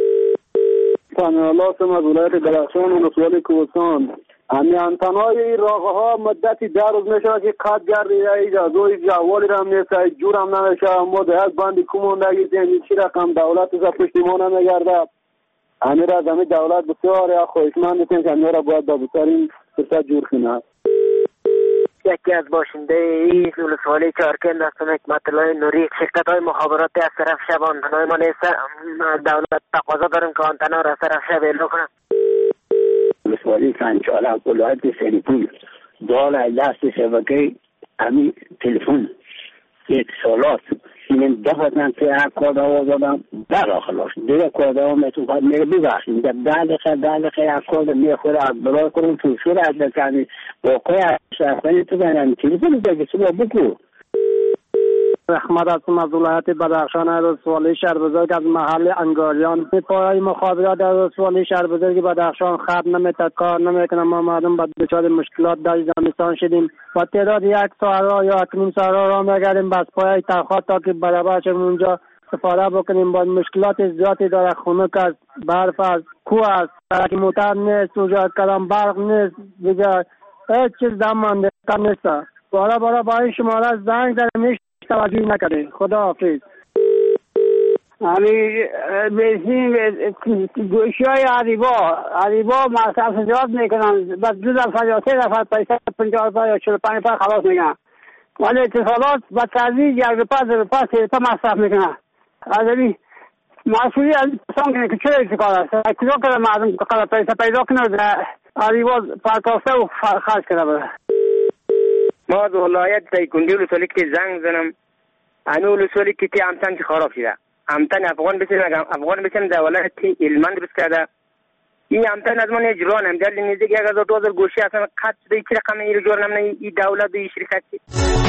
سلام علیکم، از ولایت بدخشان ولسوالی کوهستان. همین انتنای راغه ها مدتی در روز میشه که قد گردی اجازه جوالی را میسه جور هم نمیشه. ما ده یک بندی کموندگی دیم چی رقم دولت از پشتیمان نمیگرده. امیر از همین دولت بسیار یا خواهشمند هستیم که امیر را باید با بسیارین فرصت جور کنه. یکی از باشنده این ولسوالی چارکند هستم، حکمت الله نوری. شرکت های مخابراتی از طرف شب آنتنای ما نیست، دولت تقاضا داریم که آنتنا را از طرف شب اعلام کنه. ولسوالی سنچاله ولایت سریپور دال دست شبکه همین تلفن اتصالات این دفتن که هر کار دوا دادم در آخلاش دیگه کار دوا میتون خواهد میگه ببخشیم در ده دقیقه ده دقیقه هر کار میخوره از برای کنم توشور از بکنی واقعی از شرفانی تو بینم تلیفون دیگه سبا بکو رحمت هستم از ولایت بدخشان ولسوالی شهر بزرگ از محل انگاریان. پایه‌ی مخابرات در ولسوالی شهر بزرگ بدخشان خط نمی‌تد، کار نمی‌کنه. ما مردم با دچار مشکلات در زمستان شدیم و تعداد یک ساعت یا یک نیم ساعت راه می‌گردیم بس پایه‌ی تخت تا که برابر شیم اونجا استفاده بکنیم. با مشکلات زیادی داره، خنک است، برف است، کوه است، ترک موتر نیست، اونجا کلام برق نیست، دیگه هیچ چیز دم نیست. بارا بارا با این شماره زنگ داریم توجه نکرده. خدا حافظ. همی بیشین گوشی های عریبا عریبا مصرف زیاد میکنن، بس دو دفعه یا سه دفعه پیسه پنجاه روپیه یا چهل و پنج روپیه خلاص میکنن، ولی اتصالات با تردید یک روپیه دو روپیه سه روپیه مصرف میکنن. از این مسئولی از پسان کنه که چرا ایسی کار است؟ کجا کنه مردم که پیسه پیدا کنه عریبا پرکاسته و خرج کنه بره. ما از ولایت تایکندی ولسوالی که زنگ زنم، انو ولسوالی که تی امتن که خراب شده، امتن افغان بسیم افغان بسیم در ولایت تی علمند بس کرده. این امتن از من اجران هم در نزدیک یک هزار دو هزار گوشی اصلا قط شده. چه رقم این جور نمونه این دولت و این شرکت چی؟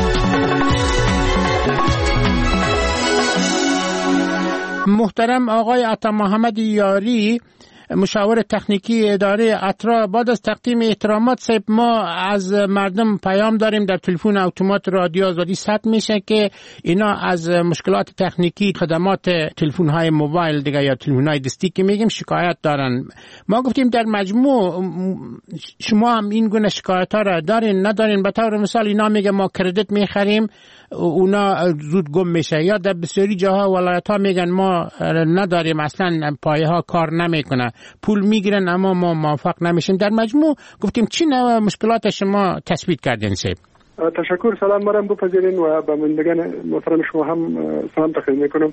محترم آقای عطا محمد یاری، مشاور تکنیکی اداره اترا، بعد از تقدیم احترامات صاحب، ما از مردم پیام داریم در تلفن اتومات رادیو آزادی ثبت میشه که اینا از مشکلات تکنیکی خدمات تلفن های موبایل دیگه یا تلفن های دستی که میگیم شکایت دارن. ما گفتیم در مجموع شما هم این گونه شکایت ها را دارین ندارین؟ به طور مثال اینا میگه ما کردیت میخریم اونا زود گم میشه، یا در بسیاری جاها ولایت ها میگن ما نداریم اصلا پایه ها کار نمیکنه، پول میگیرن اما ما موافق نمیشیم. در مجموع گفتیم چی نوع مشکلات شما تثبیت کردین سیب؟ تشکر. سلام مرم بپذیرین و به بینندگان محترم شما هم سلام تقدیم میکنم.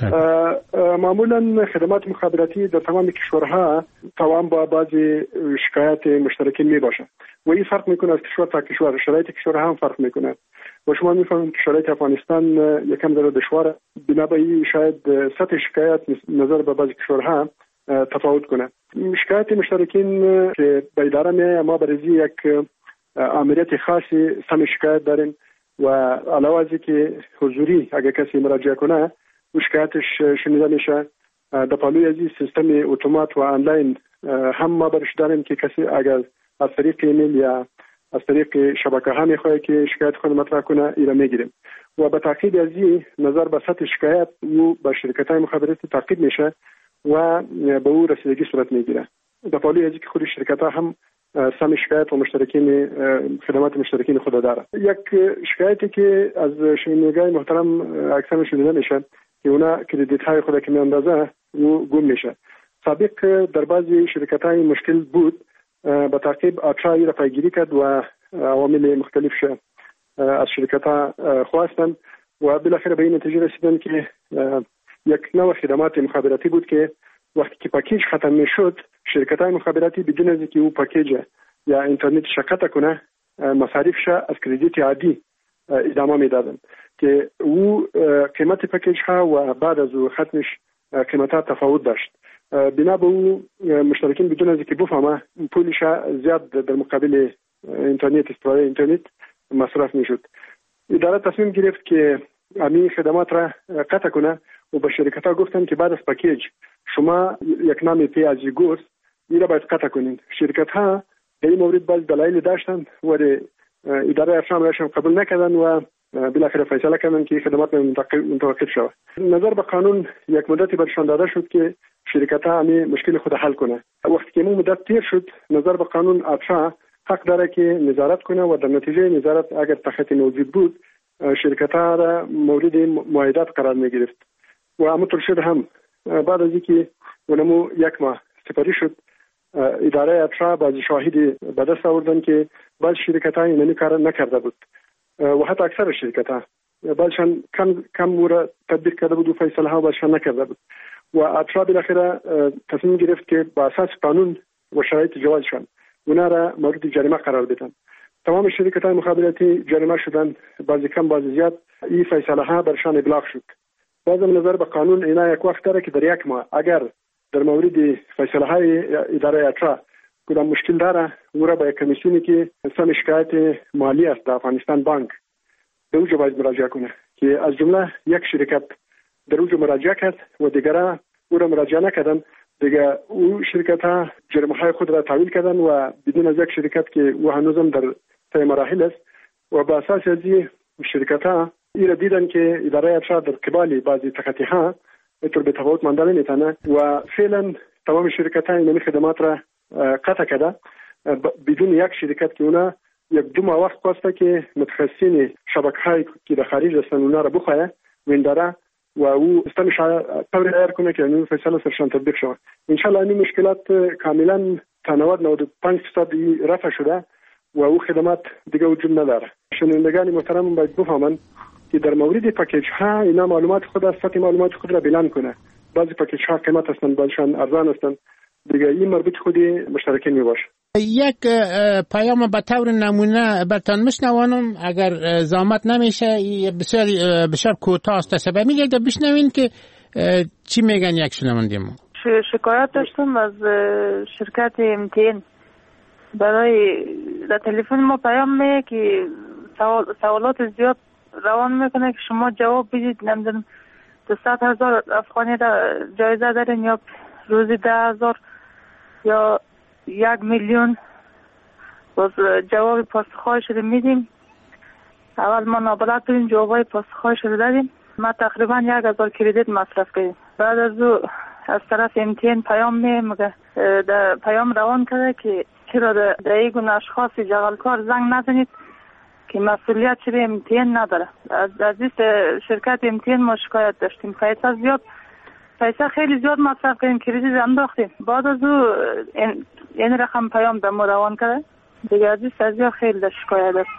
معمولا خدمات مخابراتی در تمام کشورها توام با بعضی شکایت مشترکین میباشه و این فرق میکنه از کشور تا کشور، شرایط کشورها هم فرق میکنه و شما میفهمید که شرایط افغانستان یکم ذره دشواره، بنابراین شاید سطح شکایت نظر به بعضی کشورها تفاوت کنه. شکایت مشترکین که به اداره میه، ما برای یک آمریت خاصی سم شکایت داریم و علاوه از که حضوری اگر کسی مراجعه کنه و شکایتش شنیده میشه، در پالوی از این سیستم اتومات و آنلاین هم ما برش داریم که کسی اگر از طریق ایمیل یا از طریق شبکه ها میخواه که شکایت خود مطرح کنه ایره میگیریم و به تعقیب از این نظر به سطح شکایت او به شرکت های مخابراتی تعقیب میشه و به او رسیدگی صورت میگیره. در پالوی از که خود شرکت ها هم سم شکایت و مشترکین خدمات مشترکین خود داره. یک شکایتی که از شنوندگان محترم اکثر شنیده میشه که اونا کردیت های خود که میاندازه و گم میشه. سابق در بعضی شرکت های مشکل بود، به تعقیب اترا را پیگیری کرد و عوامل مختلف شه از شرکت ها خواستن و بالاخره به این نتیجه رسیدن که یک نوع خدمات مخابراتی بود که وقتی که پاکیج ختم میشد شرکت های مخابراتی بدون از اینکه او پاکیج یا اینترنت شقت کنه مصارفش از کردیت عادی ادامه میدادن که او قیمت پاکیج ها و بعد از او ختمش قیمتها تفاوت داشت. بنا به او مشترکین بدون از اینکه بفهمه پولش زیاد در مقابل اینترنت استفاده اینترنت مصرف میشد. اداره تصمیم گرفت که همین خدمات را قطع کنه و به شرکت ها گفتن که بعد از پاکیج شما یک نام پی از گوست این را باید قطع کنین. شرکت ها در این مورد باز دلایل داشتن و اداره ارشام راشم قبول نکردن و بالاخره فیصله کردن که خدمات متوقف شود. نظر به قانون یک مدتی برشان داده شد که شرکت ها همین مشکل خود حل کنه. وقتی که مدت تیر شد نظر به قانون اترا حق داره که نظارت کنه و در نتیجه نظارت اگر تخطی موجود بود شرکت ها را مورد معایدات قرار می گرفت و همونطور شد. هم بعد از اینکه اونمو یک ماه سپری شد اداره اترا بعضی شاهدی به دست آوردن که بعض شرکت ها اینمی کار نکرده بود و حتی اکثر شرکت ها بعضشان کم کم مورد تطبیق کرده بود و فیصله ها بعضشان نکرده بود و اترا بالاخره تصمیم گرفت که با اساس قانون و شرایط جوازشان اونا را مورد جریمه قرار بدن تمام شرکت‌های مخابراتی جریمه شدند، بعضی کم بعضی زیاد. این فیصله ها برشان ابلاغ شد. بازم نظر به قانون اینا یک وقت داره که در یک ماه اگر در مورد فیصله های اداره اطراع کدام مشکل داره او را به کمیسیونی که سم شکایت مالی است در افغانستان بانک به اوجا باید مراجعه کنه که از جمله یک شرکت در اوجا مراجعه کرد و دیگرها او را مراجعه نکردن. دیگه او شرکت ها جرمه های خود را تحویل کردن و بدون از یک شرکت که او هنوزم در طی مراحل است و به اساس از این شرکت ها ایره دیدن که اداره اطراع در قبال بعضی تقاطی ها اینطور به تفاوت ماندن نمیتونه و فعلا تمام شرکت ها این خدمات را قطع کرده بدون یک شرکت که اونا یک دو ماه وقت خواسته که متخصصین شبکه های که در خارج هستن اونا را بخواه و این داره و او استمش طوری عیار کنه که این فیصله سرشان تطبیق شود. انشالله این مشکلات کاملا تا نود نود و پنج درصد رفع شده و او خدمات دیگه وجود نداره. شنوندگان محترم باید بفهمن که در مورد پکیج ها اینا معلومات خود از سطح معلومات خود را بیان کنه. بعضی پکیج ها قیمت هستند، بعضیشان ارزان هستند. دیگه این مربوط خودی مشترکین می باشه. یک پیام به طور نمونه برتان میشنوانم اگر زحمت نمیشه بسیار بسیار کوتاه است. سبب میگه بشنوین که چی میگن یک شنونده ما. شکایت داشتم از شرکت ام تی ان برای در تلفن ما پیام میگه که سوال سوالات زیاد روان میکنه که شما جواب بدید. نمیدونم دویست هزار افغانی جایزه دارین یا روزی ده هزار یا یک میلیون. باز جواب پاسخهای شده میدیم. اول ما نابلد بودیم جوابای پاسخهای شده دادیم. ما تقریبا یک هزار کردیت مصرف کردیم. بعد از او از طرف ام تی ان پیام میگه در پیام روان کرده که چرا در این گونه اشخاص جغلکار زنگ نزنید که مسئولیت چرا ام تی ان نداره. از عزیز شرکت ام تی ان ما شکایت داشتیم. پیسه زیاد پیسه خیلی زیاد مصرف کردیم، کردیت انداختیم. بعد از او این, این رقم پیام در ما روان کرده. دیگه عزیز از یا خیلی در شکایت است.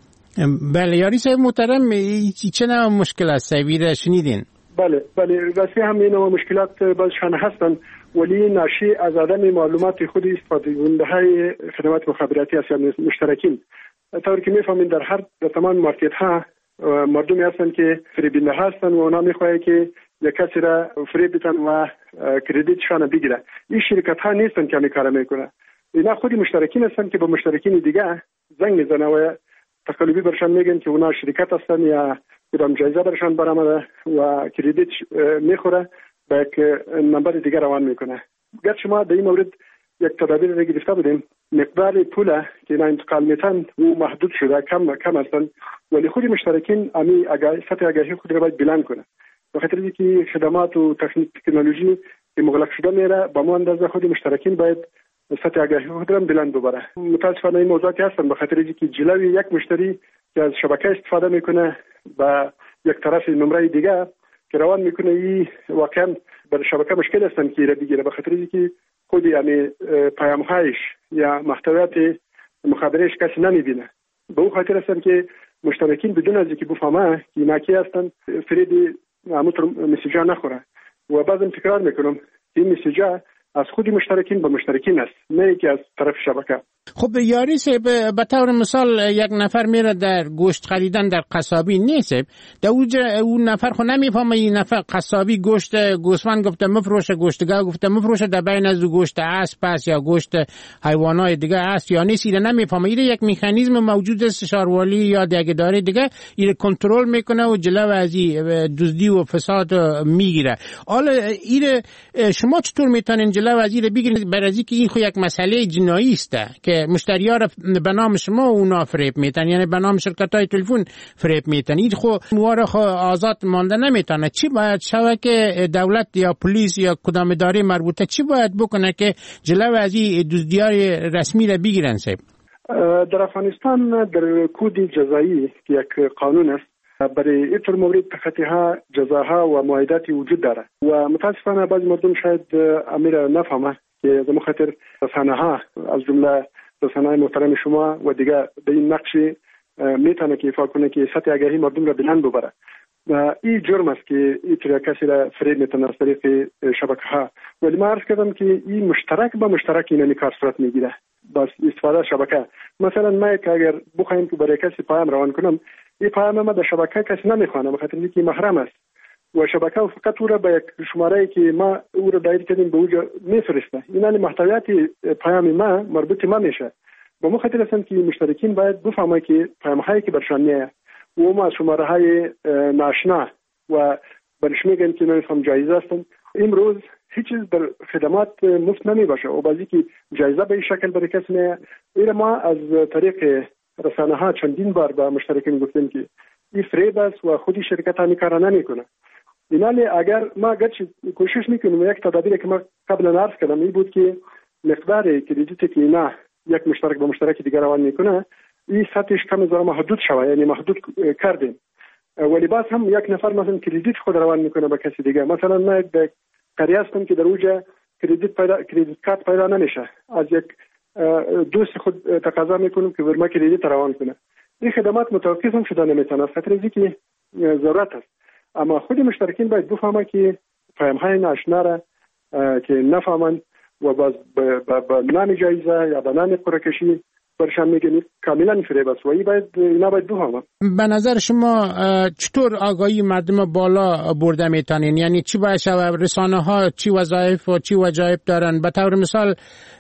بله یاری صاحب محترم چه نوع مشکل است سویره شنیدین؟ بله بله واسه هم این نوع مشکلات بازشان هستن ولی ناشی از عدم معلومات خود استفاده کننده های خدمات مخابراتی است یا مشترکین. طوری که میفهمین در هر در تمام مارکت ها مردمی هستن که فریبنده هستن و اونا میخواه که یک کسی را فریب بدن و کردیتشان بگیره. این شرکت ها نیستن که همین کار میکنه. اینا خودی مشترکین هستن که با مشترکین دیگه زنگ میزنه و تقلبی برشان میگن که اونا شرکت هستن یا کدام جایزه برشان برآمده و کردیت میخوره به یک نمبر دیگه روان میکنه. گرچه ما در این مورد یک تدابیر را گرفته بودیم، مقدار پول که اینا انتقال میتن و محدود شده، کم کم هستن، ولی خودی مشترکین امی اگر سطح آگاهی خود را باید بلند کنه. به خاطر اینکه خدمات و تکنولوژی که مغلق شده میره با ما اندازه خودی مشترکین باید سطح آگاهی خود را بلند ببره. متاسفانه این موضوعاتی هستن به خاطر اینکه جلوی یک مشتری که از شبکه استفاده میکنه با یک طرف نمره دیگه که روان میکنه، این واقعا بر شبکه مشکل هستن که را بگیره به خاطر اینکه خود یعنی پیام هایش یا محتویات مخابرش کسی نمیبینه. به اون خاطر هستن که مشترکین بدون از اینکه بفهمه که ناکی هستن فرید همونطور مسیجا نخوره و بعضم تکرار میکنم این مسیجا از خودی مشترکین به مشترکین است، نه که از طرف شبکه. خب یاری صاحب به طور مثال یک نفر میره در گوشت خریدن در قصابی نیست، در اون نفر خو نمیفهمه این نفر قصابی گوشت گوسفند گفته مفروشه، گوشتگاه گفته مفروشه، در بین از گوشت اسب است یا گوشت حیوانات دیگه است یا نیست، این نمیفهمه. این یک مکانیزم موجود است شاروالی یا دیگه‌داری دیگه این کنترل میکنه و جلو از دزدی و فساد میگیره. حالا این شما چطور میتونین جلو از این بگیرید؟ برای اینکه این خو یک مسئله جنایی است که مشتری‌ها را به نام شما اونا فریب میتن، یعنی به نام شرکت‌های تلفن فریب میتن. این خو موارد خو آزاد مانده نمیتونه. چی باید شود که دولت یا پلیس یا کدام اداره مربوطه چی باید بکنه که جلو از این دزدی‌های رسمی را بگیرن؟ صاحب در افغانستان در کد جزایی که یک قانون است برای این مورد تخطیها جزاها و معایداتی وجود داره و متاسفانه بعضی مردم شاید امیر نفهمه که به خاطر رسانه ها از جمله رسانه محترم شما و دیگه به این نقش میتونه که ایفا کنه که سطح آگاهی مردم را بلند ببره. این جرم است که این طرح کسی را فریب میتونه از طریق شبکه ها. ولی ما عرض کردم که این مشترک با مشترک این کار صورت میگیره. با استفاده از شبکه. مثلا من که اگر بخوایم که برای کسی پیام روان کنم، این پیام ما در شبکه کسی نمیخوانه، بخاطر اینکه محرم است و شبکه فقط او را به یک شماره که ما او را دایر کردیم به اونجا میفرسته. این محتویات پیام ما مربوط ما میشه. با ما خاطر هستند که مشترکین باید بفهمند که پیام هایی که برشان میاد و ما شماره های ناشنا و برش میگن که نمیفهم جایزه هستند. امروز هیچ چیز در خدمات مفت نمی باشه و بعضی که جایزه به این شکل برای کسی میاد. این ما از طریق رسانه ها چندین بار به مشترکین گفتیم که این فریب است و خودی شرکت همی کار نمیکنه. اینالی اگر ما گرچه کوشش میکنیم، یک تدابیری که ما قبلا عرض کردم این بود که مقدار کردیتی که اینا یک مشترک به مشترک دیگر روان میکنه این سطحش کم از محدود شوه، یعنی محدود کردیم. ولی باز هم یک نفر مثلا کردیت خود روان میکنه به کسی دیگه. مثلا ما یک قریه هستم که در اوجه کردیت پیدا کردیت کارت پیدا نمیشه، از یک دوست خود تقاضا میکنم که ورما کردیت روان کنه. این خدمات متوقف هم شده نمیتونه، خاطر اینکه که ضرورت است. اما خود مشترکین باید بفهمن که پیام های ناشنا را که نفهمن و باز به نام جایزه یا به نام قرعه‌کشی برشان میگن کاملا فریب است و این باید اینا باید بفهمن. به نظر شما چطور آگاهی مردم بالا برده میتونین؟ یعنی چی باید شود؟ رسانه ها چی وظایف و چی وظایف دارن؟ به طور مثال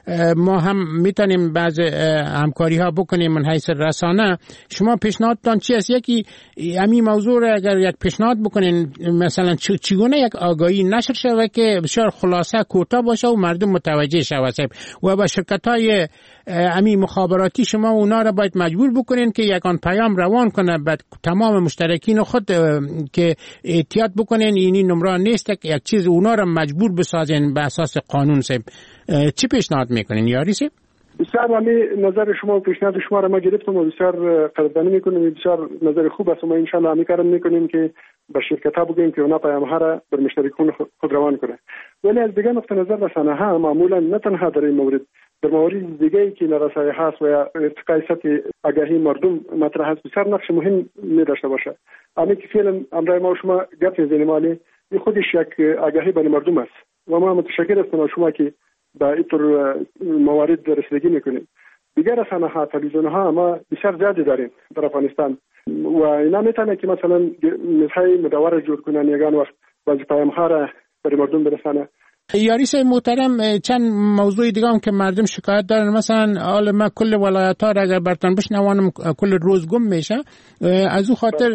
ما هم میتونیم بعض همکاری ها بکنیم من حیث رسانه. شما پیشنهادتان چی است؟ یکی همین موضوع را اگر یک پیشنهاد بکنین، مثلا چگونه یک آگاهی نشر شود که بسیار خلاصه کوتاه باشه و مردم متوجه شود و با شرکت های همین مخابراتی شما اونا را باید مجبور بکنین که یکان پیام روان کنه به تمام مشترکین خود که احتیاط بکنین اینی نمره نیست که یک چیز اونا را مجبور بسازین به اساس قانون. سب چی پیشنهاد میکنین یاری سب؟ بسیار عالی نظر شما و پیشنهاد شما را ما گرفتم و بسیار قدردانی میکنیم. بسیار نظر خوب است و ما انشاءالله همی کارم میکنیم که به شرکت ها بگوییم که اونا پیام ها را بر مشترکین خود روان کنه. ولی از دیگه نقطه نظر رسانه ها معمولا نه تنها در این مورد، در موارد دیگه که نارسایی هست و یا ارتقای سطح آگاهی مردم مطرح هست بسیار نقش مهم می داشته باشه. اما که فعلا امرای ما و شما گپ میزنیم مالی این خودش یک آگاهی بین مردم است و ما متشکر هستم از شما که با اینطور موارد رسیدگی میکنیم. دیگر رسانه ها تلویزیون ها ما بسیار زیادی داریم در افغانستان و اینا میتونه که مثلا مثل مدور جور کنن یگان وقت بعضی پیام ها را برای مردم برسانه. یاریس محترم چند موضوع دیگه هم که مردم شکایت دارن، مثلا حالا ما کل ولایت ها را اگر برتون بشنوانم کل روز گم میشه، از او خاطر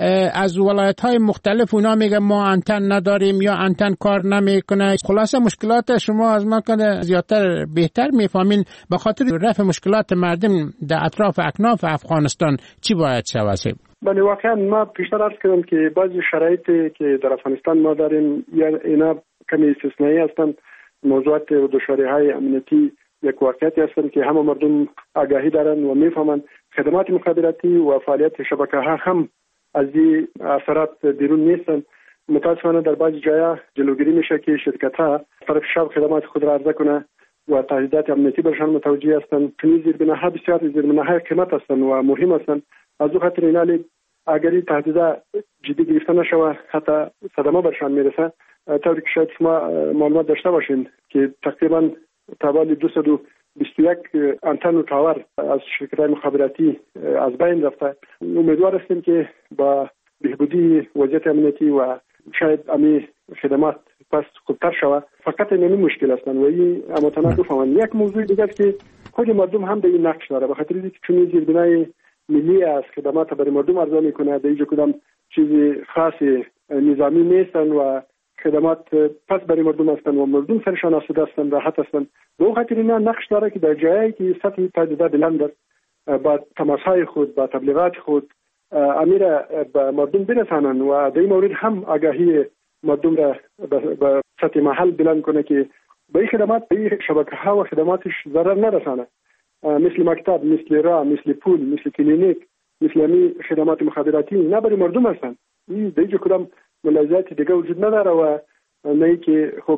از ولایت های مختلف اونا میگه ما انتن نداریم یا انتن کار نمیکنه. خلاصه مشکلات شما از ما کنه زیادتر بهتر میفهمین. به خاطر رفع مشکلات مردم در اطراف اکناف افغانستان چی باید شود؟ بله واقعا ما پیشتر عرض کردم که بعضی شرایطی که در افغانستان ما داریم یا اینا کمی استثنایی هستند. موضوعات و دشواری‌های امنیتی یک واقعیتی هستند که همه مردم آگاهی دارن و میفهمند. خدمات مخابراتی و فعالیت شبکه‌ها هم از این اثرات بیرون نیستند. متاسفانه در بعضی جاها جلوگیری میشه که شرکت‌ها طرف شب خدمات خود را عرضه کنه و تهدیدات امنیتی برشان متوجه هستند. چنین زیربناها بسیار زیربناهای قیمت هستند و مهم هستند. از او خاطر اینا اگر تهدیدات جدی گرفته نشوه حتی صدمه برشان میرسه. طوری که شاید شما معلومات داشته باشین که تقریبا تابال دویست و بیست و یک انتن و تاور از شرکت‌های مخابراتی از بین رفته. امیدوار هستیم که با بهبودی وضعیت امنیتی و شاید امی خدمات پس خوبتر شود. فقط اینمی مشکل هستند و این امتناک بفهمند. یک موضوع دیگه است که خود مردم هم به این نقش داره، به خاطر اینکه چون زیربنای ملی از خدمات برای مردم عرضه میکنه در اینجا کدام چیزی خاصی نظامی نیستن و خدمات پس برای مردم هستند و مردم سرشان آسوده هستند راحت هستند. به اون خاطر اینا نقش داره که در جایی که سطح تهدیدات بلند است با تماسهای خود با تبلیغات خود امیر به مردم برسانند و در این مورد هم آگاهی مردم را به سطح محل بلند کنه که به این خدمات به این شبکه ها و خدماتش ضرر نرسانه، مثل مکتب، مثل راه، مثل پول، مثل کلینیک، مثل امی خدمات مخابراتی نه برای مردم هستند. این دیگه کدام ملاحظات دیگه وجود نداره و نه که خب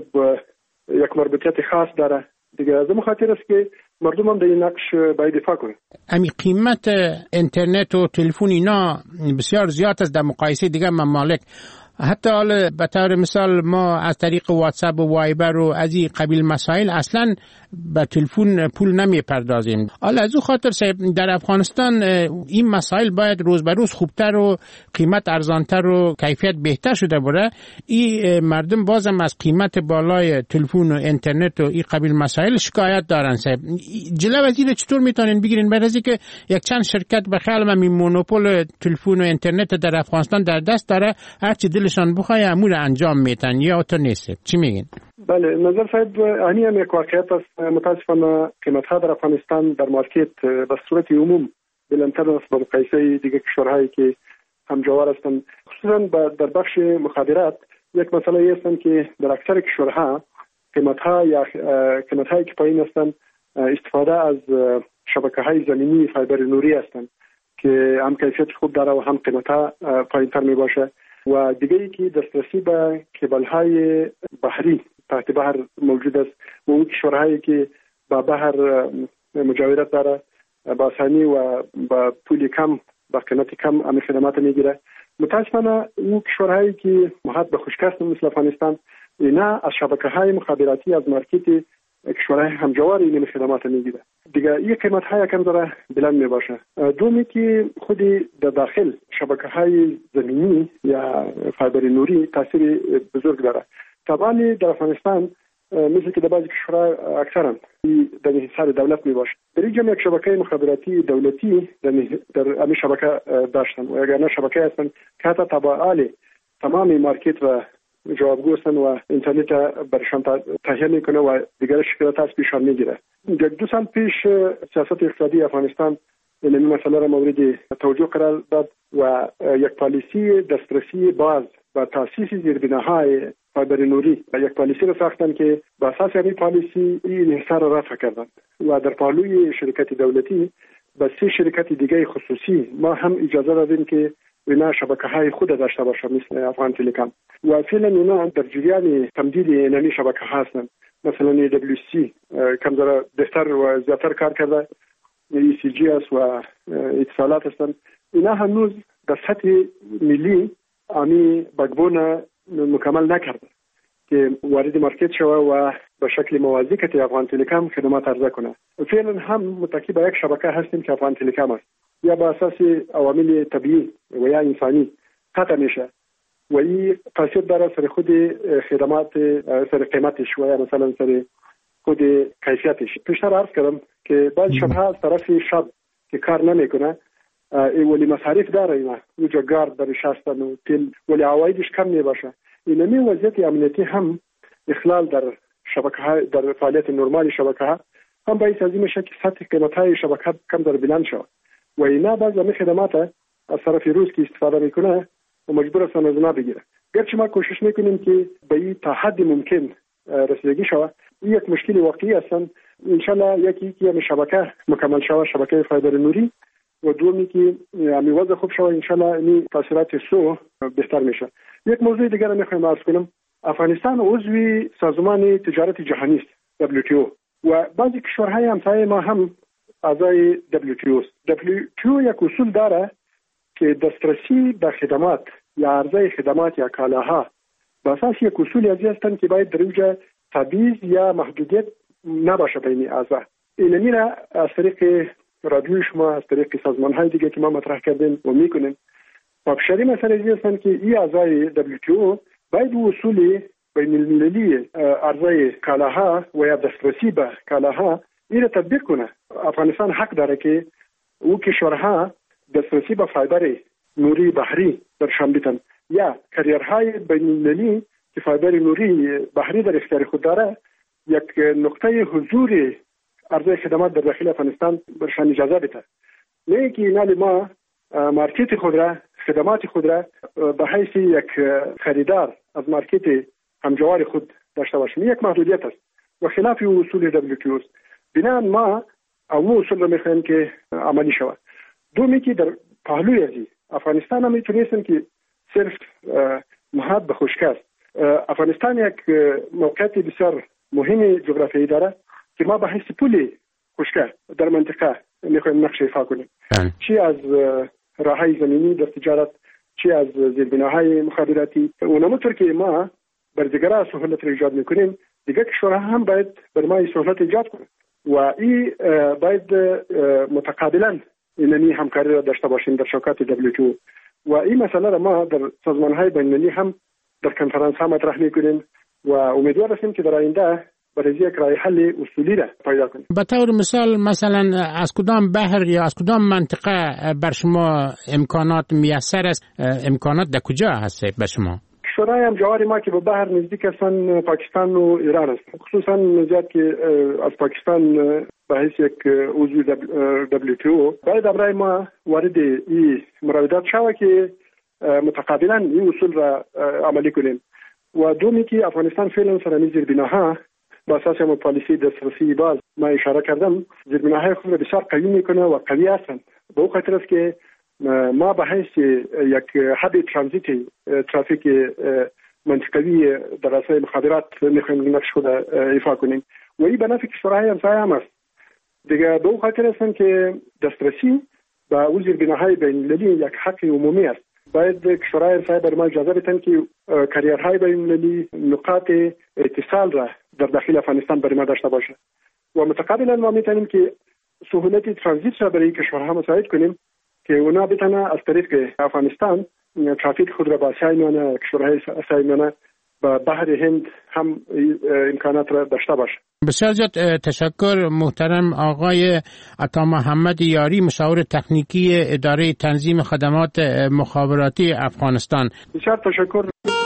یک مربوطیت خاص داره دیگه. از اون خاطر است که مردم هم در این نقش باید دفاع کنه. امی قیمت اینترنت و تلفن اینا بسیار زیاد است در مقایسه دیگه ممالک. حتی حالا به طور مثال ما از طریق واتساپ و وایبر و از این قبیل مسائل اصلا به تلفن پول نمی پردازیم. حالا از او خاطر در افغانستان این مسائل باید روز به روز خوبتر و قیمت ارزانتر و کیفیت بهتر شده بره. این مردم بازم از قیمت بالای تلفن و اینترنت و این قبیل مسائل شکایت دارن. صاحب جلو از این چطور میتونین بگیرین؟ برای اینکه یک چند شرکت به خیال من مونوپول تلفن و اینترنت در افغانستان در دست داره، هر چی دلشان بخواد امور انجام میتن، یا تو نیست؟ چی میگین؟ بله، نظر صاحب اینی هم یک واقعیت است. متاسفانه قیمت‌ها در افغانستان در مارکت به صورت عموم بلندتر است با مقایسه دیگه کشورهایی که همجوار هستند. خصوصا در بخش مخابرات یک مسئله هستند که در اکثر کشورها قیمت‌ها یا قیمت‌هایی که پایین هستند استفاده از شبکه‌های زمینی فایبر نوری هستند که هم کیفیت خوب داره و هم قیمت‌ها پایین‌تر میباشه. و دیگه ای که دسترسی به کیبل‌های بحری تحت بحر موجود است و اون کشورهایی که با بحر مجاورت داره با آسانی و با پول کم با قیمت کم همین خدمات میگیره. متاسفانه اون کشورهایی که محاط به خشکی هستند مثل افغانستان، اینا از شبکه‌های مخابراتی از مارکت کشورهای همجوار این خدمات میگیره. دیگه این قیمت‌ها یکم داره بلند میباشه. دومی که خودی در داخل شبکه‌های زمینی یا فایبر نوری تاثیر بزرگ داره. طبعا در افغانستان مثل که در بعضی کشورها اکثرا در حساب دولت میباشه. در اینجا یک شبکه مخابراتی دولتی در همین شبکه داشتن و اگر شبکه هستن که حتی تبعال تمام مارکت و جوابگو هستن و اینترنت برشان تهیه میکنه و دیگر شکلات از پیشان میگیره. یک دو سال پیش سیاست اقتصادی افغانستان این مسئله را مورد توجه قرار داد و یک پالیسی دسترسی باز و تاسیس زیربناهای فایبر نوری و یک پالیسی را ساختن که با اساس این پالیسی این انحصار را رفع کردند و در پالوی شرکت دولتی با سه شرکت دیگه خصوصی ما هم اجازه دادیم که اینا شبکه‌های خود داشته باشه مثل افغان تلکام و فعلا اینا در جریان تمدید اینمی شبکه هستند. مثلا دبلیو سی کم ذره بهتر و زیادتر کار کرده، ای سی جی اس و اتصالات هستند. اینا هنوز در سطح ملی امی بگبون مکمل نکرده که وارد مارکت شوه و به شکل موازی که افغان تلکام خدمات عرضه کنه. فعلا هم متکی به یک شبکه هستیم که افغان تلکام است یا با اساس عوامل طبیعی و یا انسانی قطع میشه و این تاثیر داره سر خود خدمات، سر قیمتش و یا مثلا سر خود کیفیتش. پیشتر عرض کردم که بعض شبها از طرف شب که کار نمیکنه ولی مصارف داره، اینا اونجا گارد برش هستن و تل ولی عوایدش کم میباشه. اینمی وضعیت امنیتی هم اخلال در شبکه ها در فعالیت نرمال شبکه ها هم باعث از این میشه که سطح قیمت های شبکه کم در بلند شود و اینا بعض از خدمات از طرف روز که استفاده میکنه و مجبور است از اونا بگیره. گرچه ما کوشش میکنیم که به این تا حد ممکن رسیدگی شود. این یک مشکل واقعی هستن. انشالله یکی که همین شبکه مکمل شود، شبکه فایبر نوری، و دومی که همین وضع خوب شود انشالله این تاثیرات سو بهتر میشه. یک موضوع دیگر میخوایم عرض کنم. افغانستان عضو سازمان تجارت جهانی است، دبلیو تی او، و بعضی کشورهای همسایه ما هم اعضای دبلیو تی او است. دبلیو تی او یک اصول داره که دسترسی به خدمات یا عرضه خدمات یا کالاها به اساس یک اصول ازی هستند که باید در اینجا تبعیض یا محدودیت نباشه بین اعضا. اینمی را از طریق رادیوی شما، از طریق سازمان‌های دیگه که ما مطرح کردیم و میکنیم و بشری مسئله ازی هستند که این اعضای دبلیو تی او باید اصول بین المللی عرضه کالاها و یا دسترسی به کالاها این را تطبیق کنه. افغانستان حق داره که او کشورها دسترسی به فایبر نوری بحری درشان بیتن یا کریرهای بین المللی که فایبر نوری بحری در اختیار خود داره یک نقطه حضور عرضه خدمات در داخل افغانستان برشان اجازه بیته. نه که نالی ما مارکت خود را، خدمات خود را به حیث یک خریدار از مارکت همجوار خود داشته باشیم. یک محدودیت است و خلاف اصول دبلیو تی او است. بنابراین ما او اصول را میخوایم که عملی شود. دومی که در پهلوی ازی افغانستان هم میتونستن که صرف محاط به خشکی است. افغانستان یک موقعیت بسیار مهم جغرافیایی داره که ما به حیث پول خشکی در منطقه میخوایم نقشه ایفا کنیم. چی از راههای زمینی در تجارت چی از زیربناهای مخابراتی. اونمونطور که ما بر دیگرها سهولت را ایجاد میکنیم، دیگه کشورها هم باید بر ما این سهولت ایجاد کنند و این باید متقابلا اینمی همکاری را داشته باشیم در شوکات دبلیو تی او و این مسئله را ما در سازمانهای بین‌المللی هم در کنفرانس ها مطرح میکنیم و امیدوار هستیم که در آینده برای یک راه حل اصولی را پیدا کنیم. به طور مثال مثلا از کدام بحر یا از کدام منطقه بر شما امکانات میسر است؟ امکانات در کجا هست بر شما؟ کشورهای هم جوار ما که به بحر نزدیک هستند پاکستان و ایران است. خصوصا زیاد که از پاکستان به حیث یک عضو دبلیو تی او باید برای ما وارد این مراودات شود که متقابلا این اصول را عملی کنیم و دومی که افغانستان فعلا سرانی زیربناها با اساس هم پالیسی دسترسی باز ما اشاره کردم زیربناهای خود را بسیار قوی میکنه و قوی هستند. به او خاطر است که ما به حیث یک هب ترانزیتی ترافیک منطقوی در راسته مخابرات میخوایم نقش خود ایفا کنیم و این به نفع کشورهای همسایه هم است. دیگه به او خاطر هستند که دسترسی به او زیربناهای بین‌المللی یک حق عمومی است. باید کشورهای همسایه بر ما اجازه بدن که کریرهای بین‌المللی نقاط اتصال را در داخل افغانستان برای ما داشته باشه و متقابلا ما میتونیم که سهولت ترانزیت را برای کشورها مساعد کنیم که اونا بتونه از طریق افغانستان ترافیک خود را با سایمانه کشورهای سایمانه با بحر هند هم امکانات را داشته باشه. بسیار زیاد تشکر محترم آقای عطا محمد یاری، مشاور تکنیکی اداره تنظیم خدمات مخابراتی افغانستان. بسیار تشکر.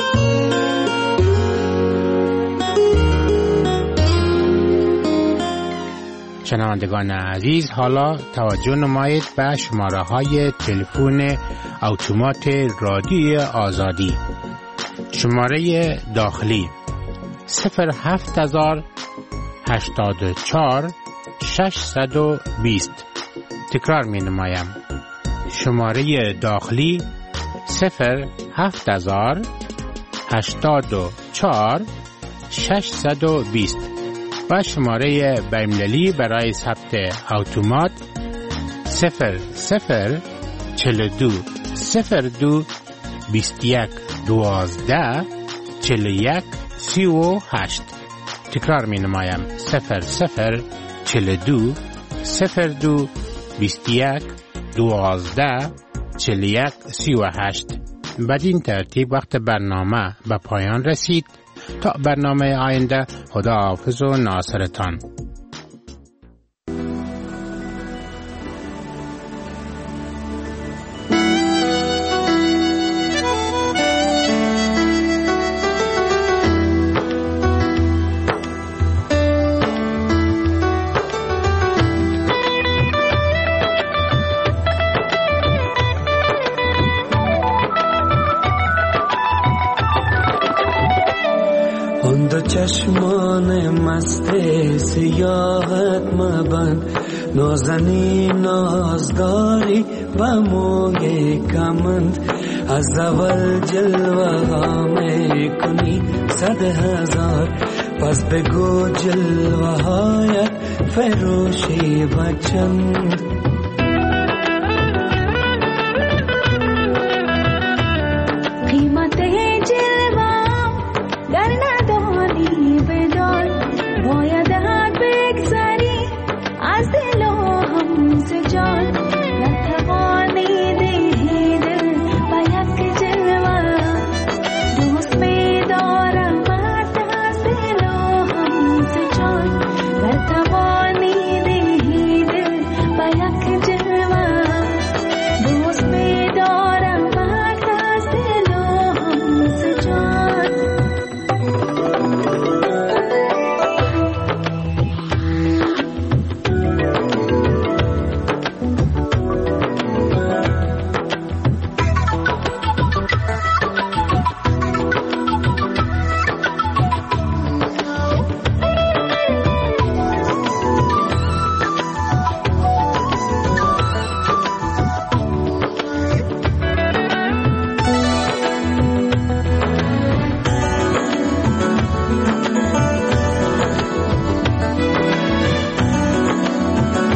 شنوندگان عزیز، حالا توجه نمایید به شماره های تلفن اتومات رادیوی آزادی. شماره داخلی صفر هفت هزار هشتاد و چهار ششصد و بیست. تکرار می نمایم. شماره داخلی صفر هفت هزار هشتاد و چهار ششصد و بیست و شماره بین‌المللی برای ثبت اتومات صفر صفر چهل و دو صفر دو بیست و یک دوازده چهل و یک سی و هشت. تکرار می نمایم. صفر صفر چهل و دو صفر دو بیست و یک دوازده چهل و یک سی و هشت. بدین ترتیب وقت برنامه به پایان رسید. تا برنامه آینده، خدا حافظ و ناصرتان. چشمان مست سیاحت مبند، نازنین نازداری و موی کمند، از اول جلوه ها می کنی صد هزار، پس بگو جلوه هایت فروشی و چند.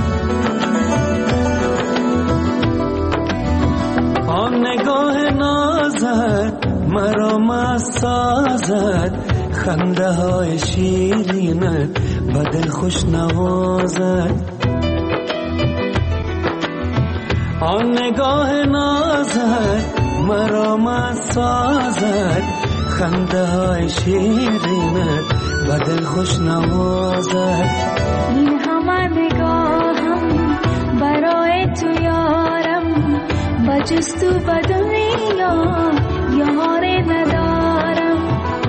نگاه نازد مرا مست سازد خنده های شیرینت به دل خوش نوازد آن نگاه نازد مرا مست سازد خنده های شیرینت به دل خوش نوازد این همه نگاهم برای تو یارم با جز تو به دنیا یاری ندارم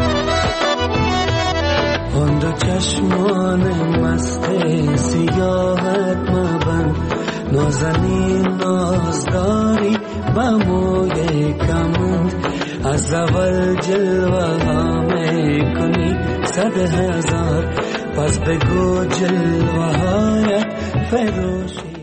آن دو چشمان مست سیاهت مبند نازنین نازداری با موی کمند از اول جلوه ها میکنی صد هزار پس بگو جلوه هایت فروشی